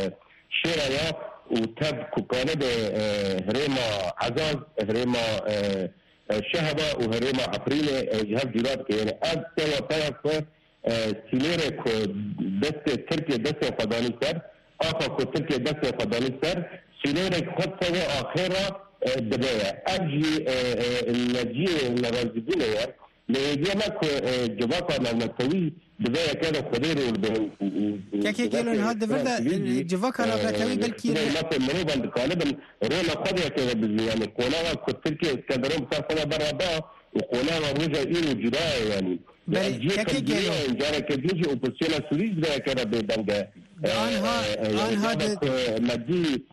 شرا وتب كقارن هرما عزاز هرما شهبة وهرما عفرينة جهاز جلاد يعني أكثر وطرف سينيرك دست تركيا دست فضاني سر آخر تركيا دست فضاني سر سينيرك خطة وآخرة دبايا أجي النجية نرازقين يعني لجمعك جواكا نمتوي دبايا كانوا خديروا كاكي كيلون هذا فردا جواكا نمتوي بلكي ما منوبا بقالبا رونا قضية كذا يعني قولاها كتركيا اسكندرون بصرفنا برا با وقولاها رجع إيرو جداء يعني كاكي كيلون جارك ديجي اوبوزيشن سوريز ده كده بدنجا آن هذا مدي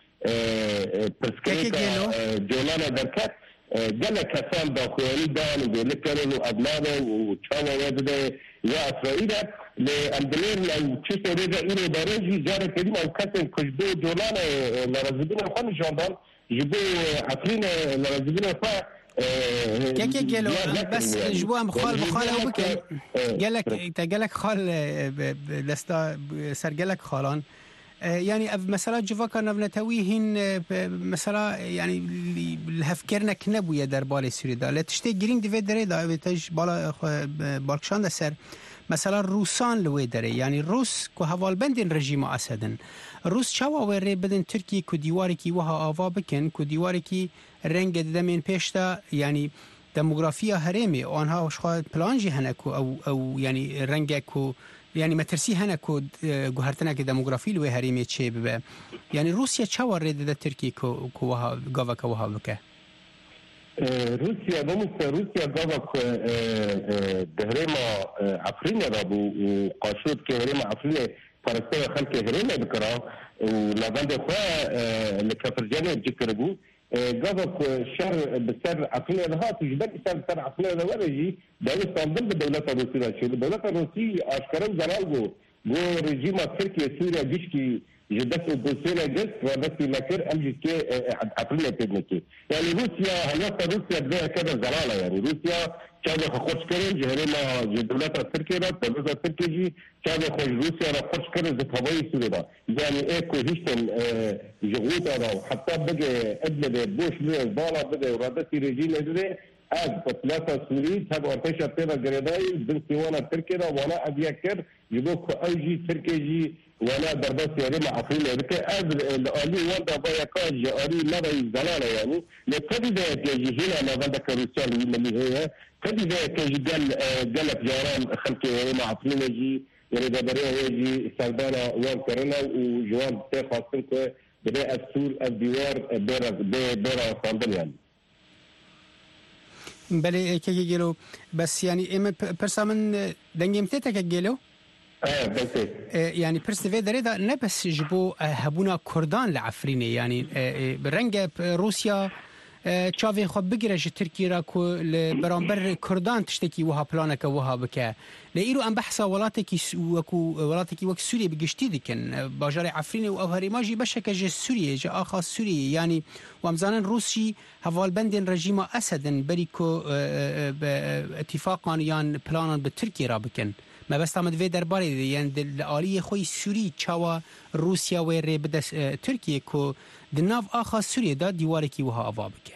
برسكريكا جولانا دركات جل كسان داخلي دان وقال كانوا أبنائه وشاوا وده يا إسرائيل لأندلين لو تشوفوا رجع إلى درجة جارك كريم أو كسر كجدو جولانا لرزقنا خان جاندان جبوا عفرين لرزقنا فا كيكي قالوا بس جوا مخال مخال أو بكل قالك قالك خال لستا سر قالك خالان يعني مثلا جواكا نفنتويهن مثلا يعني الهفكرنا كنبوية در بالي سوري دا لا تشتي جرين دي فيدري دا بتج بالا بالكشان دا سر مثلا روسان لوي دري يعني الروس كو هوال بندن رژیم اسدن روس چاوا وری بدن ترکی کو دیواری کی وها آوا بکن کو دیواری کی رنگ دمین پیشتا يعني دموغرافيا هرمي آنها وشخا پلانجی هنکو او او يعني رنگکو يعني مترسي هنكو جوهرتنا كديموغرافي لو هريمي تشي ببا يعني روسيا تشاور ريد تركي كو كوها غافك وها بك روسيا بمس روسيا غافك دهرما عفرين رابو وقاشوت كهرما عفرين فرستي خلك هرما بكرا ولابد خا لكفرجاني جكربو قضت شر بسر عقلية لها تجدك سر سر عقلية لها ورجي داوستان ضمن الدولة الروسية شو الدولة الروسية أشكرم زرالجو جو رجيم تركيا سوريا جيشكي جدت أوبوزيشن جس وبس لكر أمجد كي عقلية تبنكي يعني روسيا هيا روسيا بدها كذا زرالة يعني روسيا كذا خوش كرن جهرنا الدولة التركية الدولة التركية كذا خوش روسيا خوش كرن زتهوي سوريا يعني إيه كوهيشتن جغوطة وحتى بقى أدنى بوش من البالا بقى ورادتي رجيم هذا از populacja سوری تب آتش پیدا گردایی بن سیوانا ترکیه را وانا ادیکر جبو که اوجی ترکیه جی وانا درباس یاری معفول که از آلی وانتا بایا کاج آلی نبای زلاله یعنی لکدی ده که جی هینا نوانده که روسیا لیملی هیه کدی ده که جی گل گلت جاران خلقی یاری معفول جی یعنی دبره جی سردانا وان کرنا و جوان تی خواستن که بده از سور از دیوار بیرا بیرا خواندن یعنی بله که گلو بس یعنی ام پرسا من دنگیم تیتا که گلو يعني برسيفي دريدا نبس جبو هبونا كردان لعفريني يعني برنجة روسيا تشافي خو بگیره ترکیه را کو برانبر کردان تشتکی وها پلانک وها بکه لیرو ام بحثا ولاتی کی وکو ولاتی کی وک سوریه بگشتی دکن باجار عفرین و اوهریماجی بشک ج سوریه ج اخا سوریه یعنی وامزانن روسی حوال بندن رژیم اسدن بریکو اتفاقان یان پلانان به ترکیه را بکن ما بس تامد في درباري يعني الآلية خوي سوري تشاوا روسيا ويري بدا تركيا كو دناف آخر سوريا دا ديواركي وها أبابك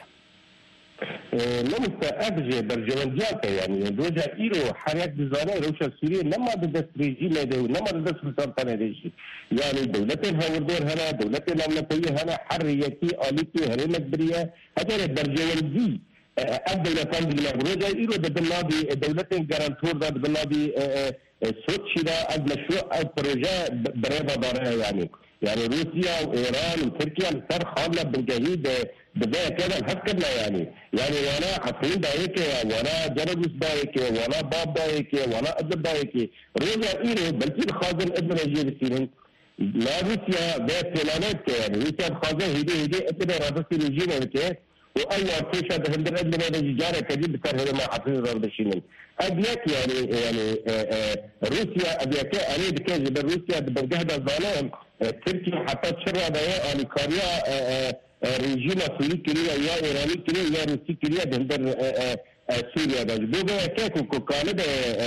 لمسا أبجي برجوانجاتا يعني دوجا إيرو حريات بزانة روشا سوريا نما بدس ريجيم ديو نما بدس سلطان ديشي يعني دولتين هاوردور هنا دولتين أمنتية هنا حريتي آليتي هرمت بريا هذا برجوانجي الدولة كان بالمغرب إيرو بالنادي دولة جارانتور ده بالنادي سوتشي ده المشروع البروجة بريبة دارها يعني يعني روسيا وإيران وتركيا صار خاملة بالجهيد بداية كذا هكذا يعني يعني وانا عفرين دايك وانا جربوس دايك وانا باب دايك وانا أدب دايك روسيا إيرو بلكي الخازن ابن رجيب السيرين لا روسيا بيت سلالات يعني روسيا الخازن هيدي هيدي اتبع رادسي رجيب هيك وأول فيش هذا هندر أدنى هذا جارة كذب بتر هذا ما حافظ الردشين أبيك يعني يعني روسيا أبيك أنا بكذا بروسيا بجهد الظالم تركيا حتى تشرع ده يعني كاريا رجيم سوري كليا يا إيراني كليا يا روسي كليا هندر سوريا ده بوجا كيكو كوكالة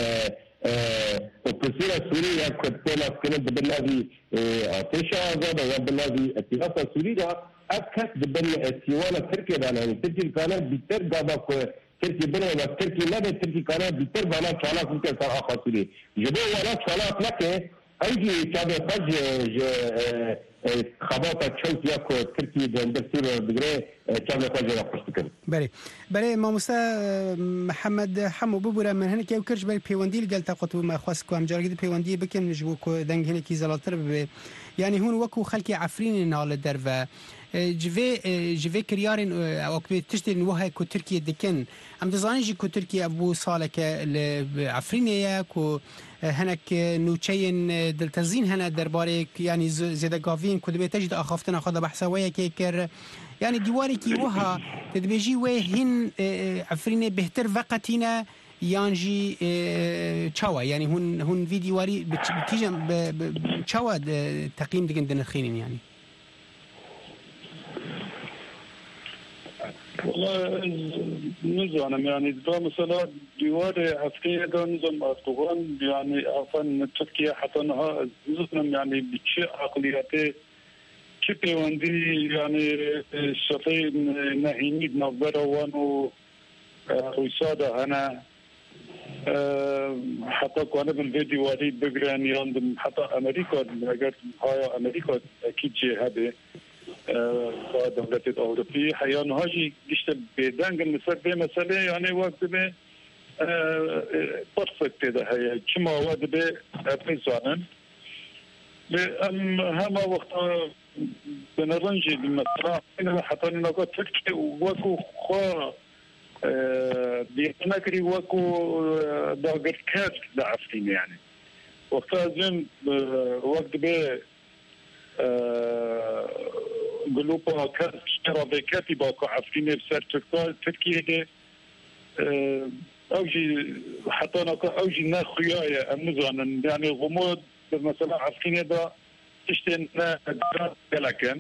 وكسيرة سوريا كتلا كنا بالنادي تيشا هذا بالنادي اتفاق سوريا أكثر دبل سيوانا تركيا ده يعني تركيا كانت بيتر جابا كو تركيا بنا تركيا ما تركيا كانت بيتر بانا شالا كنت صار خاصري جبوا وانا شالا أطلقه أيجي كذا فج خباطة شوت ياكو تركيا جندسير بجري كذا فج راقصتكن. بري بري ما موسى محمد حمو ببورة من هنا كيو كرش بري بيوانديل قال تاقط ما خاص كم جارجد بيواندي بكن نجبو كو دنگ هنا كي زلاتر يعني هون وكو خلقي عفرين نال درفا جوی جوی کریارن اوکی تشتری نوهای کو ترکیه دکن ام دزانجی کو ترکیه ابو ساله که عفرینیه کو هناك نوچین دلتزین هنا درباره يعني زیاده گاوین کو دبی تجد اخافتن اخذ بحثويه كيكر يعني ديواري كي وها تدبيجي وهن عفرينه بهتر وقتنا يانجي تشاوا يعني هون هون فيديواري بتيجي تشاوا تقييم دكن دنخينين يعني والله نظام يعني ده مثلا ديوار عفرية ده نظام أفغان يعني عفوا تركيا حتى انها نظام يعني بشيء عقلياته كيف وندي يعني شفي نهيني بنبرة وانو رسالة أنا حتى كنا بالفيديو وادي بجران يندم حتى أمريكا أجر هاي أمريكا أكيد شيء هذا دولة الأوروبية حيان هاجي جشت بدنگ المسر بمسألة يعني وقت به perfect ده هي كما وقت به بنزانن هم وقت بنرنجي المسرح إنه حتى نقول تركي وقو خا بينكري وقو داغر كات دعفتين يعني وقت أزم وقت به قلوبها كرة كاتبة كعفرين بسر تركيا ده أوجي حتى نقول أوجي ناخيايا أمزان يعني غموض مثلا عفرين ده تشتنا كلاكن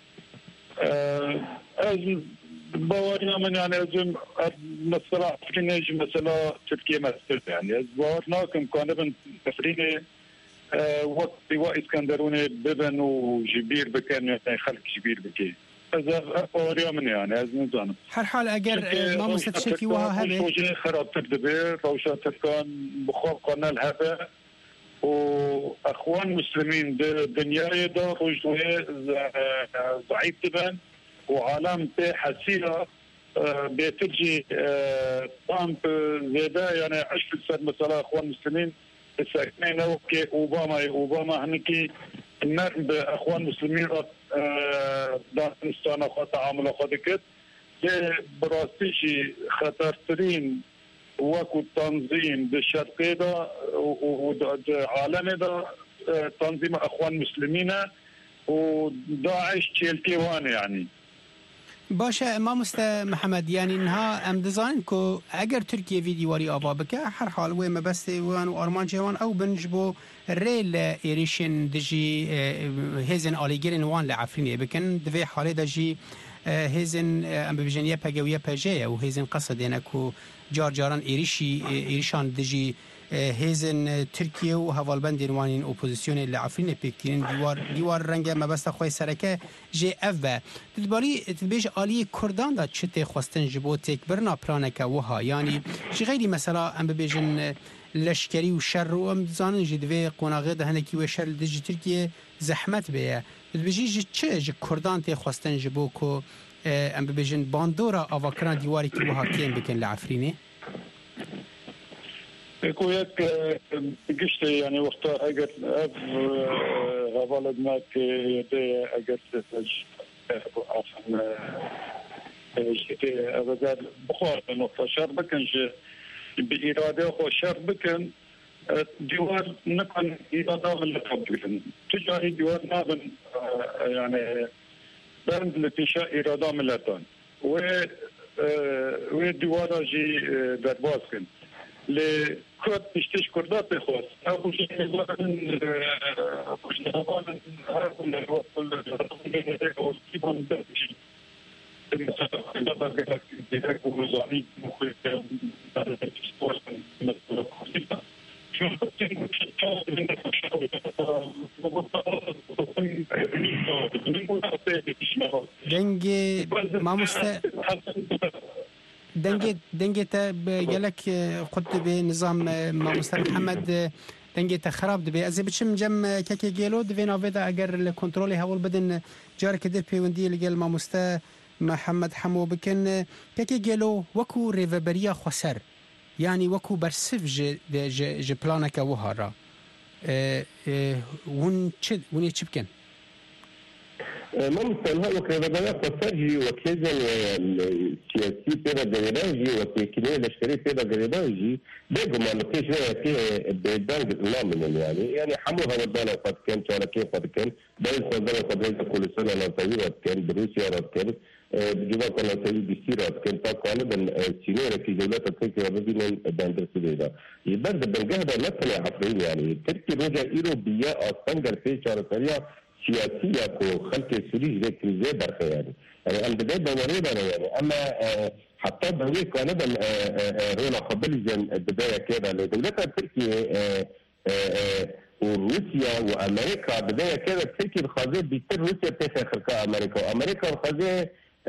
أزم باورنا من يعني أزم مثلا عفرين مثلا تركيا مثلا يعني أزم باورنا كم كان بن عفرين وقت لواء اسكندروني ببن وجبير بكان يعني خلق جبير بكي إذا أوريا من يعني از نزانم هر حال اگر ما مستشکی وها هبه روشة خراب تردبير روشة تركان بخوف قناة الهبة وأخوان مسلمين دنيا دا روشوية ضعيف تبان وعالم تي حسيرة بيترجي طامب زيادة يعني عشر سنة مثلا أخوان مسلمين ساكنين وكي أوباما أوباما هنكي النار بأخوان مسلمين دانستان أخوة تعامل أخوة كت براستيشي خطرترين وكو تنظيم بالشرقي دا وعالمي دا تنظيم أخوان مسلمين وداعش تشيلتيوان يعني باشه ما مست محمد يعني انها ام ديزاين کو اگر ترکیه وی دیواری آبا بکه هر حال و ما بس وان و ارمان جوان او بنجبو ریل ایریشن دجی هزن آلیگرین وان لعفرینی بکن دوی حاله دجی هزن ام بجنیه پگویه پجه و هزن قصد یعنی کو جار جاران ایریشی ایریشان دجی هزن ترکیه و هوالبند وانین اپوزیسیون لعفرین پیکتین دیوار دیوار رنگ مبست خوی سرکه جی اف و تدباری تدبیج آلی کردان دا چته خواستن جبو تک برنا پرانکه وها یعنی جی غیری مثلا ام ببیجن لشکری و شر و ام زانن جی دوی قناغه ده هنکی و شر دجی ترکیه زحمت بیه تدبیجی جی چه جی کردان تی خواستن جبو که ام ببیجن باندورا آواکران دیواری که وها کیم بکن لعفرینه كويك قشت يعني وقتها اجت اف غالبنا كيدي اجت عشان جيتي ابدا بخار نقطه شر بكن باراده خو شر بكن ديوار نكون اراده من القبل تجاري ديوار نابن يعني بند لتشاء اراده ملتان و و ديوار جي درباسكن لكرد نشتش كردات بخواست أو شيء يقولون كشناوان هارون الوقت كل أو كيفان درجي المسافة كلها قلت ديك وزعيم مخيف سبورت مثل خفيفة شو بتقول كتاب من دنگی ما مست دنگی دنگی تا بگلک خود به نظام ما مست محمد دنگی تا خراب دبی از بچم جم که گلو دوی ناویدا اگر لکنترل هول بدن جار کدر پیوندی لگل ما مست محمد حمو بکن که گلو وکو ریوبریا خسر يعني وكو برسف ج ج ج بلانك وهارا ون شد ون يشبكن ممكن هذا كذا بقى فسرجي وكذا السياسي ترى جريداجي وتكليه الاشتري ترى جريداجي بيجوا ما نتيجة في بدانج النامن يعني يعني حموها ودانا قد كان على كيف قد كان بين صدر قبل كل سنة لا تغيير كان بروسيا كان بجوار كنا سوي بسيرة كان تقاليد السينيرة في جولات التركية بدين باندر سيدا يبدأ بالجهة مثلا عفرين يعني تركي رجع إيروبية أصلاً في شهر سريع سياسية كو خلق سوري ذيك زي برخة يعني يعني أنا بدأت دورينا يعني أما حتى بهوي كندا رونا قبل جن البداية كده لدولة تركيا وروسيا وأمريكا بداية كده تركيا الخازي بيتر روسيا تفخر كأمريكا وأمريكا الخازي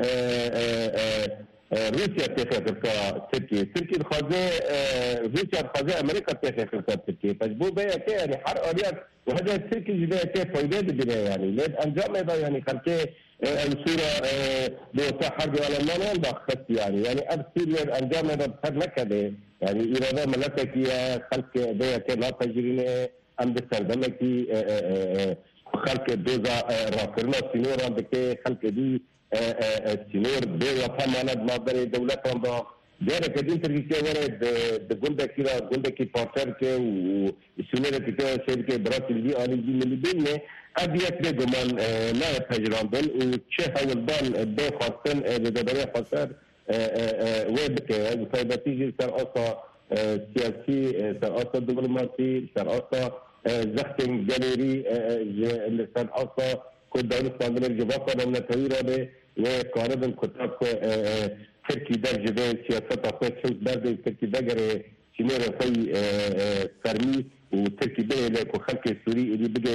روسيا تفخر كتركيا تركيا الخازي روسيا الخازي أمريكا تفخر كتركيا فجبو بيا كده يعني حرق أريات وهذا تركيا جدا كيف فايدة بداية يعني لأن أنجام هذا يعني خلقه الصورة بوسع حرب على المنام بخص يعني يعني أبسير أنجام هذا بخد لك هذا يعني إرادة ملكك يا خلق بيا كده لا تجرين أم بستخدمك خلق دوزا رافرنا سينورا بكي خلق دي السينور بيا فمانا بمقدر دولتهم با جارة كدين تركيا ورد دقلدة كده قلدة كي بارتر كي والسينورة كده شركة براسل دي آني دي من بينه أبيات بيجمان لا يتجران بل وشيء هولدان بي خاصن لدبري خاصر ويبكي وفايدة تيجي سر أصلا سياسي سر أصلا دبلوماسي سر أصلا زختن جاليري سر أصلا كل دولة صادرة الجبافة لما تغييرها به وقاربا كتاب تركي درجة به سياسة أخوة شوز برده تركي دقر سينير أخوي فرمي وتركي به لكو خلق السوري اللي بقى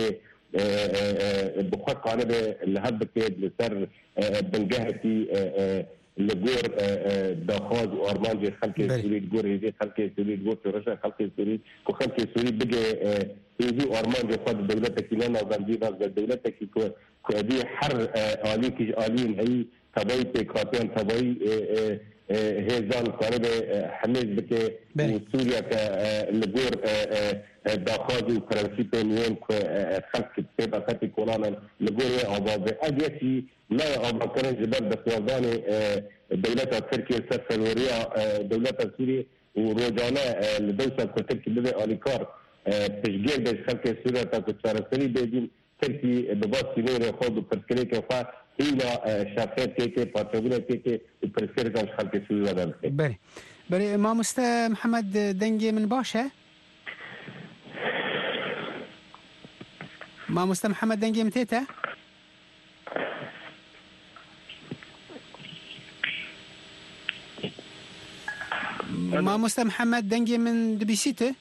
بخار قانبه لهب كيد لسر بنجهتي لجور داخاز وارمانجي خلق سوري جور هذي خلق سوري جور ترشا خلق سوري كو خلق سوري بقى هذي وارمانجي خد دولتك كنا وغندي ناس دولتك كو كو هذي حر آلي كي آلين هي تبعي تكاتين تبعي هزان قانبه حميز بكي وسوريا كالجور داخاز وفرنسي بينيون خلق تبقى كاتي كولانا لجور عبابه أجيتي لا أبغى كان جبال بس وضعني دولة تركيا سفروريا دولة سوريا وروجانا لدوسة تركيا بدأ أليكار تشجيع بس خلق سوريا تكسر سوري بدين تركيا بباص سنور خود وبرسكري كفا هنا شافات كيكي باتوغنا كيكي وبرسكري كان خلق سوريا بدل. بري بري ما مست محمد دنجي من باشا ما مست محمد دنجي من تيتا ما مست محمد دنجي من دبيسيته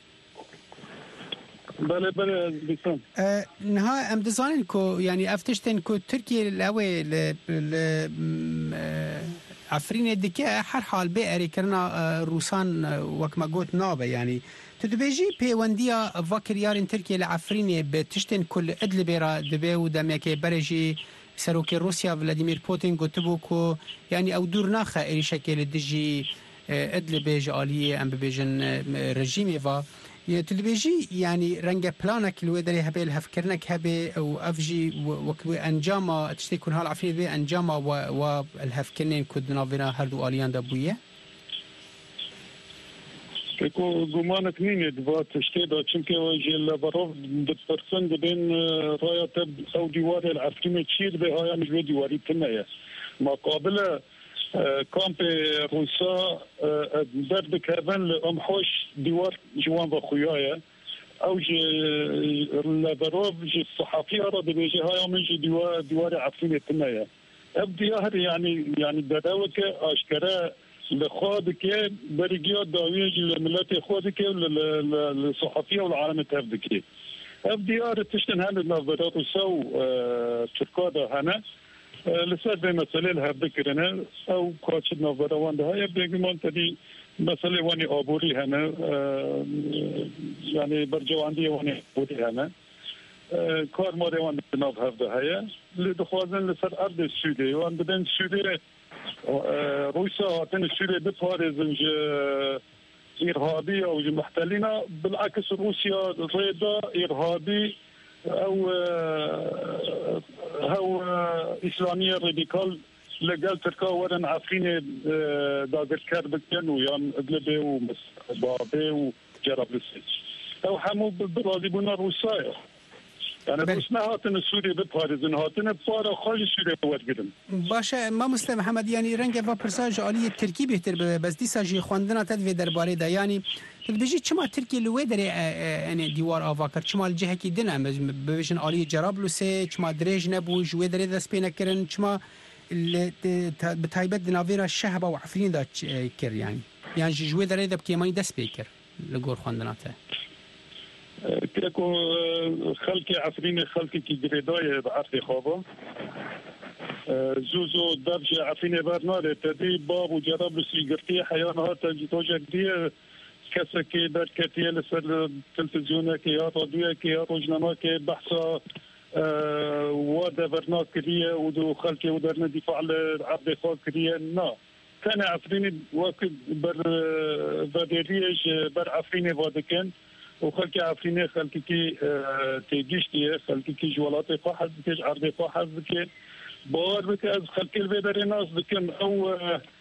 بله بله بيسان أه نها ام دزانن كو يعني افتشتن كو تركيا الاوي ل عفرين دكه هر حال بيري كرنا روسان وكما قلت نابه يعني تدبيجي بيونديا فكر يارن تركيا لعفرين بتشتن كل ادلبيرا دبي ودميكي برجي سروكي روسيا فلاديمير بوتين قلتبو كو يعني او دور ناخه اي شكل دجي ادل بيج آلية ام بيجن رژیمی و تلویزی يعني رنگ بلانك اللي ودري هبه الهفكرنك هبه او افجي وكو انجاما تشتي يكون هالعفرين بي انجاما والهفكرنين كود نافينا هردو آليان دابويه كو گمانك نيني دبا تشتي دا چونكه وجه لبروف دبرسن دبين رايا تب او ديوار العفرين تشير به هايا مجوه ديواري تنية مقابله كامب روسا درد كابن لأمحوش ديوار جوان بخويايا او جي لبروف جي الصحافية را دبيجي هاي من جي ديوار ديوار عفرين التنية ابدي اهر يعني يعني دراوك اشكرا لخوادك بريقيات داويج لملات خوادك للصحافية والعالم تهفدك ابدي اهر تشتن هاند نظرات وسو تركادا هنا لسه بمسألة لها بذكرنا أو كاتشنا وروان ده يبدأ كمان تدي مسألة واني أبوري هنا يعني برجو عندي واني أبوري هنا كار ما روان بناف هذا هيا لدخوازن لسر أرض السودة وان بدن السودة روسيا هاتن السودة بفارزن ج إرهابي أو محتلين بالعكس روسيا ريدا إرهابي او هو اسلاميه راديكال لقال تركا ورن عفرين داغر كربكن ويان ادلبي ومصبابي وجرابلسي او حمو بالراضيبونا روسايا يعني بس ما هاتن السوري ببارزن هاتن بفارا خالي سوري ورقدن باشه ما مستر محمد يعني رنگ و پرساج آلی ترکی بهتر بس دی ساجی خواندنا تدوی درباره ده يعني بيجي چما تركيا لو دري يعني ديوار افاكر چما الجهه كي دنا بيجن آلی جرابلوسه چما دريج نبو جو دري دس بينا كرن چما بتايبت نافيرا الشهبه وعفرين دا كر يعني يعني جو دري دب كيماني دس بيكر لغور خواندناته كيكو خلقي عفرين خلقي كي جريداي بعرفي خوبه زوزو درجة عفرين برناري تدي باب وجرب لسيقرتي حيانها تجي توجه دي كسكي دركتي لسر التلفزيون كي راديو كي روجنامه كي بحثا ودا برنامج كريه ودو خلقي ودرنا دفاع العرض خال كريه نا كان عفرين وقت بر بدريج بر عفرين وادكن وخلقي عفرين خلقي كي تيجيشتي خلقي كي جوالات فحص كي عرض فحص كي باور بك از خلقي البدري ناس بكن او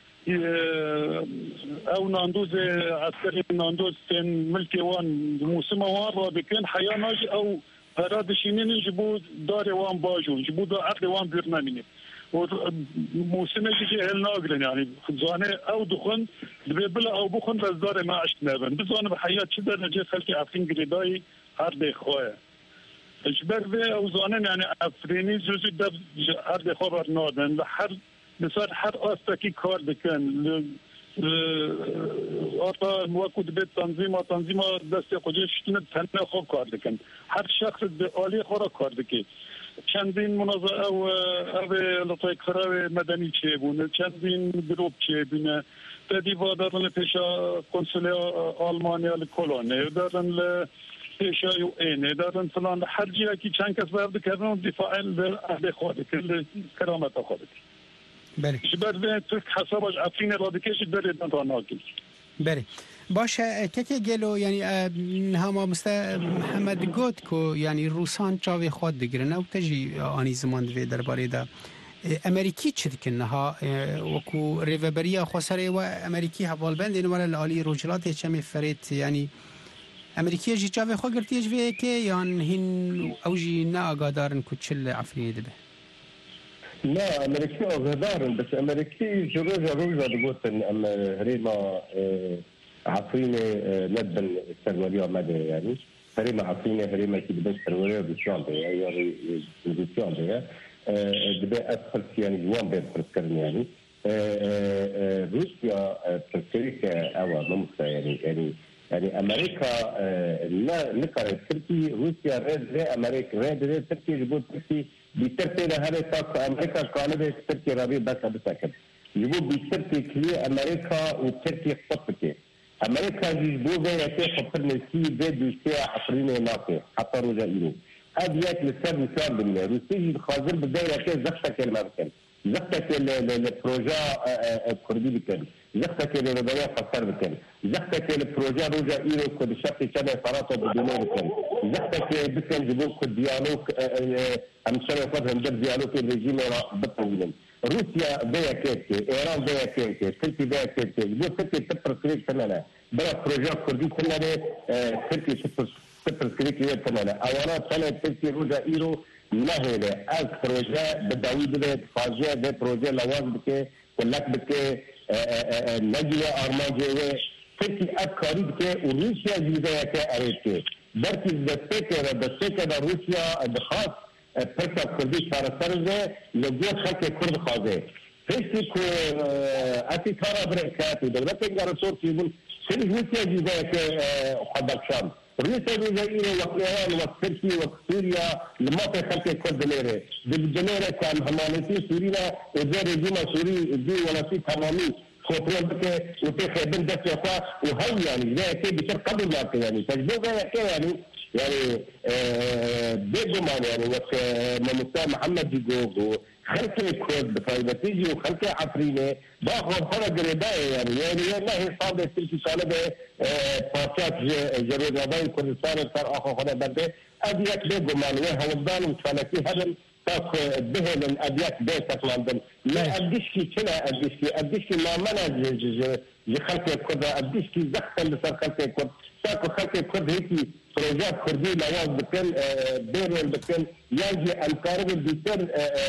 او ناندوز عسكري ناندوز تن ملكي وان موسم وان رابكن حياناج او هراد شينين يجبو داري وان باجو يجبو دا عقل وان برنامج وموسم يجي هل ناقلن يعني زانه او دخن بلا او بخن بس داري ما عشنا بن بزانه بحياه شده نجي خلقي عفرين قريداي هرد خويا اجبر به او زانه يعني عفريني زوزي دب هرد خبر نادن لحر بسر هر آستکی کار بکن آتا وقت به تنظیم و تنظیم دست خودش نه تنها خوب کار دکن هر شخص به عالی خورا کار دکی چندین منظمه او او لطای خراب مدنی چه بونه چندین گروپ چه بونه تدیوا دارن پیشا کنسولی آلمانیا لکولونه دارن ل پیشا یو اینه دارن فلان هر جایی که چند کس برد کردن دفاع به خود کل کرامت خود بله شبر ترک حسابش افرین رادیکش داره دان ناکل بله باشه که که گلو یعنی همه مسته محمد گوت کو یعنی روسان چاوی خود دگیرن او تجی آنی زمان دوی درباره دا امریکی چی دکن ها وکو ریوبریا خسره و امریکی حوالبند این ولی لالی روجلات چمی فرید یعنی امریکی جی چاوی خود گرتیج وی که یان هین اوجی نا آگادارن کچل عفرینی دبه لا امريكي غدار بس امريكي جروجا روجا دغوتن ام هريما عفرينه لبن السروريه مدى يعني هريما عفرينه هريما كي بدش سروريه بشان ده يعني بشان ده دبي ادخل يعني جوان بين فرسكرن يعني روسيا تركيا او ممكن يعني يعني يعني امريكا لا نكره تركي روسيا رد امريكا رد تركي جبوت تركي بيترتي هذا تاك امريكا كاندا تركي رابي بس بسكت يبو بيترتي كلي امريكا وتركي خطتي امريكا يجبو بها يتي خطر نسي بيد يشتي عفرين ناقي حتى رجع إليه هذه السر مثال بالله روسيا خازر بداية يتي زختك الممكن زختك البروجا الكردي بكن زختك الرباية قصر بكن زختك البروجا رجع إليه كد شرطي كذا فراتو بدونه بكن زختك بكن جبو كد ديالوج امثال فتره ندير ديالوج الرجيم بطولين روسيا بيا كيكي ايران بيا كيكي تركيا بيا كيكي جو تركيا تبر سكريك تنانا بلا بروجا كردي تنانا تركيا تبر تبر سكريك تنانا اولا تنانا تركيا روجا ايرو نهله از بروجا بداوي بده فاجئه ده بروجا لواز بك كلك بك نجيه ارماجيه تركيا افكاري بك وروسيا جيده كاريكي بركي دستك دستك روسيا الخاص پرتا کردی سرسرزه لگوی خلق کرد خوازه فیشتی که اتی کارا برکات دولت انگار ترکی بول سری روسیا جیزه که خدکشان روسیا جیزه اینه وقت ایران وقت ترکی وقت سوریا لما في خلق کرد دلیره دلیره که همانتی سورینا ازای رژیم سوری دی ولسی تمامی کنترل بکه و تی خیبن دست یخوا و هاو یعنی جیزه که بسر قبل لاکه یعنی تجربه که یعنی يعني بيجمان يعني وقت ممثل محمد جوجو خلق الكود بفايدتيجي وخلق عفرينه باخذ فرق رداء يعني يعني ما هي صادة تلك كانت بارتات جرود رضاي كردستان صار اخو خدا بده ابيات بيجمان وهو الضال وفلكي هذا تاك بهن ابيات بيتك لندن لا اديشكي كنا اديشكي اديشكي ما منع خلق الكود اديشكي زخت اللي صار خلق الكود تاكو خلق الكود هيك بروجات كردي لواز بكن بيرن بكن يجي الكارب بيتر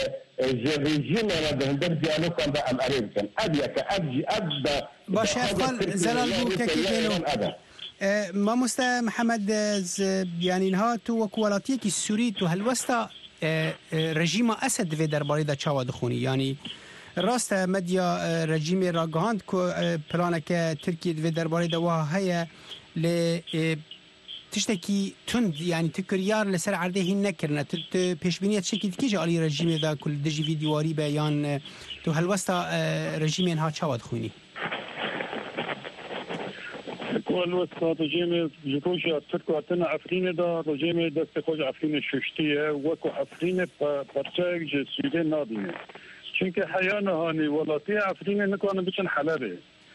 رژیم را به هندر دیالوگ کن با امریکا کن ادیا که ادجی اد باشه افضل زلال بو که کیلو ما مست محمد یعنی اینها تو وکولاتی کی سوری تو هلوستا رژیم اسد و درباره دا چاوا دخونی یعنی راست مدیا رژیم را گاند کو پلان که ترکیه و درباره دا وها هيا ل تشتكي تند يعني تكريار لسر عرضه هين نكرنا بيشبينية شكل كيجي علي رجيم دا كل دجي فيديواري بيان تو هالوستا رجيمين ها چاواد خوني كل وسط رجيم جروجا تركو اتنا عفرين دا رجيم دست خوش عفرين ششتيه وكو عفرين برچاك جي سويدين نادينه چونك حيانا هاني ولاتي عفرين نكوانا بچن حلبه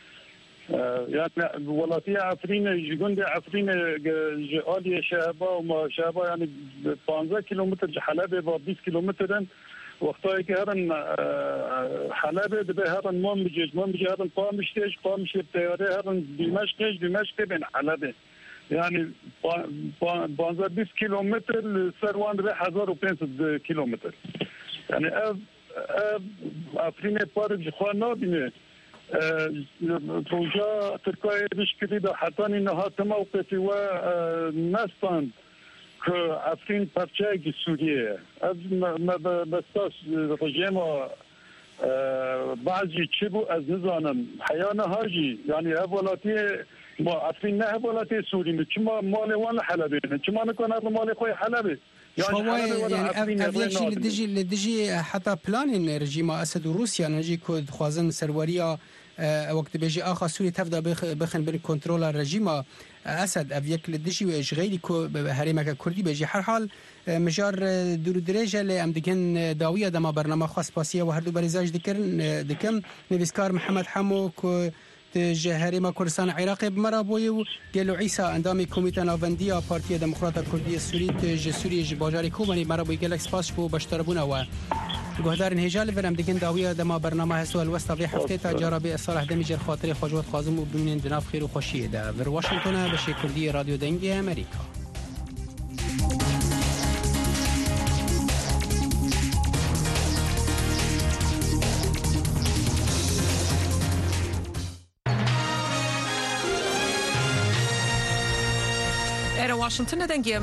يعني ولاتي عفرين جوند عفرين جالي شعبا وما شعبا يعني خمسطعش كيلومتر حلبة و بیست كيلومتر وقتها که هرن حلبة دبي هرن ما مجيج ما مجي هرن قامش تيج قامش الطيارة هرن دمشق دمشق بين حلبة يعني خمسطعش بیست كيلومتر سروان به هزار و پانصد كيلومتر يعني اف اف عفرين بارج خوانا بینه روجا تركيا بشكل ده حتى انها موقفي ونستند كعفرين برشاق سوريا از ما بساس رجيم بعضی چی بو از نزانم حیانه هاجی یعنی اولاتی ما عفین نه اولاتی سوری می چی ما مال وان حلبه چی ما نکنه مال خوی حلبه شوای يعني افيكشي لدجي لدجي حتى بلان رجيم اسد وروسيا نجي كود خوازن سرواريا وقت بيجي اخا سوري تفدا بخن بين كنترول الرجيم اسد افيك لدجي واشغيلي كو هريمك كردي بيجي هر حال مجار دور درجه اللي ام دكن داويه دما برنامج خاص باسيه وهردو بريزاج دكرن دكم نويسكار محمد حمو كو هريما كردستان عراقي بمرابوي وقالو عيسى اندامي كوميتا نافنديا بارتيا ديمقراطا كردية السوري تج سوري جباجاري كوباني مرابوي قالك سباس بو باشتربونا و گهدارن هجال ورم دگن داویه دما برنامه هستو الوسط في هفته تا جرابي صالح دمیجر خاطر خواجوت خازم و ببینین دناف خیر و خوشی ده ور واشنگتن بشی کردی رادیو دنگ امریکا. واشنطن دنگی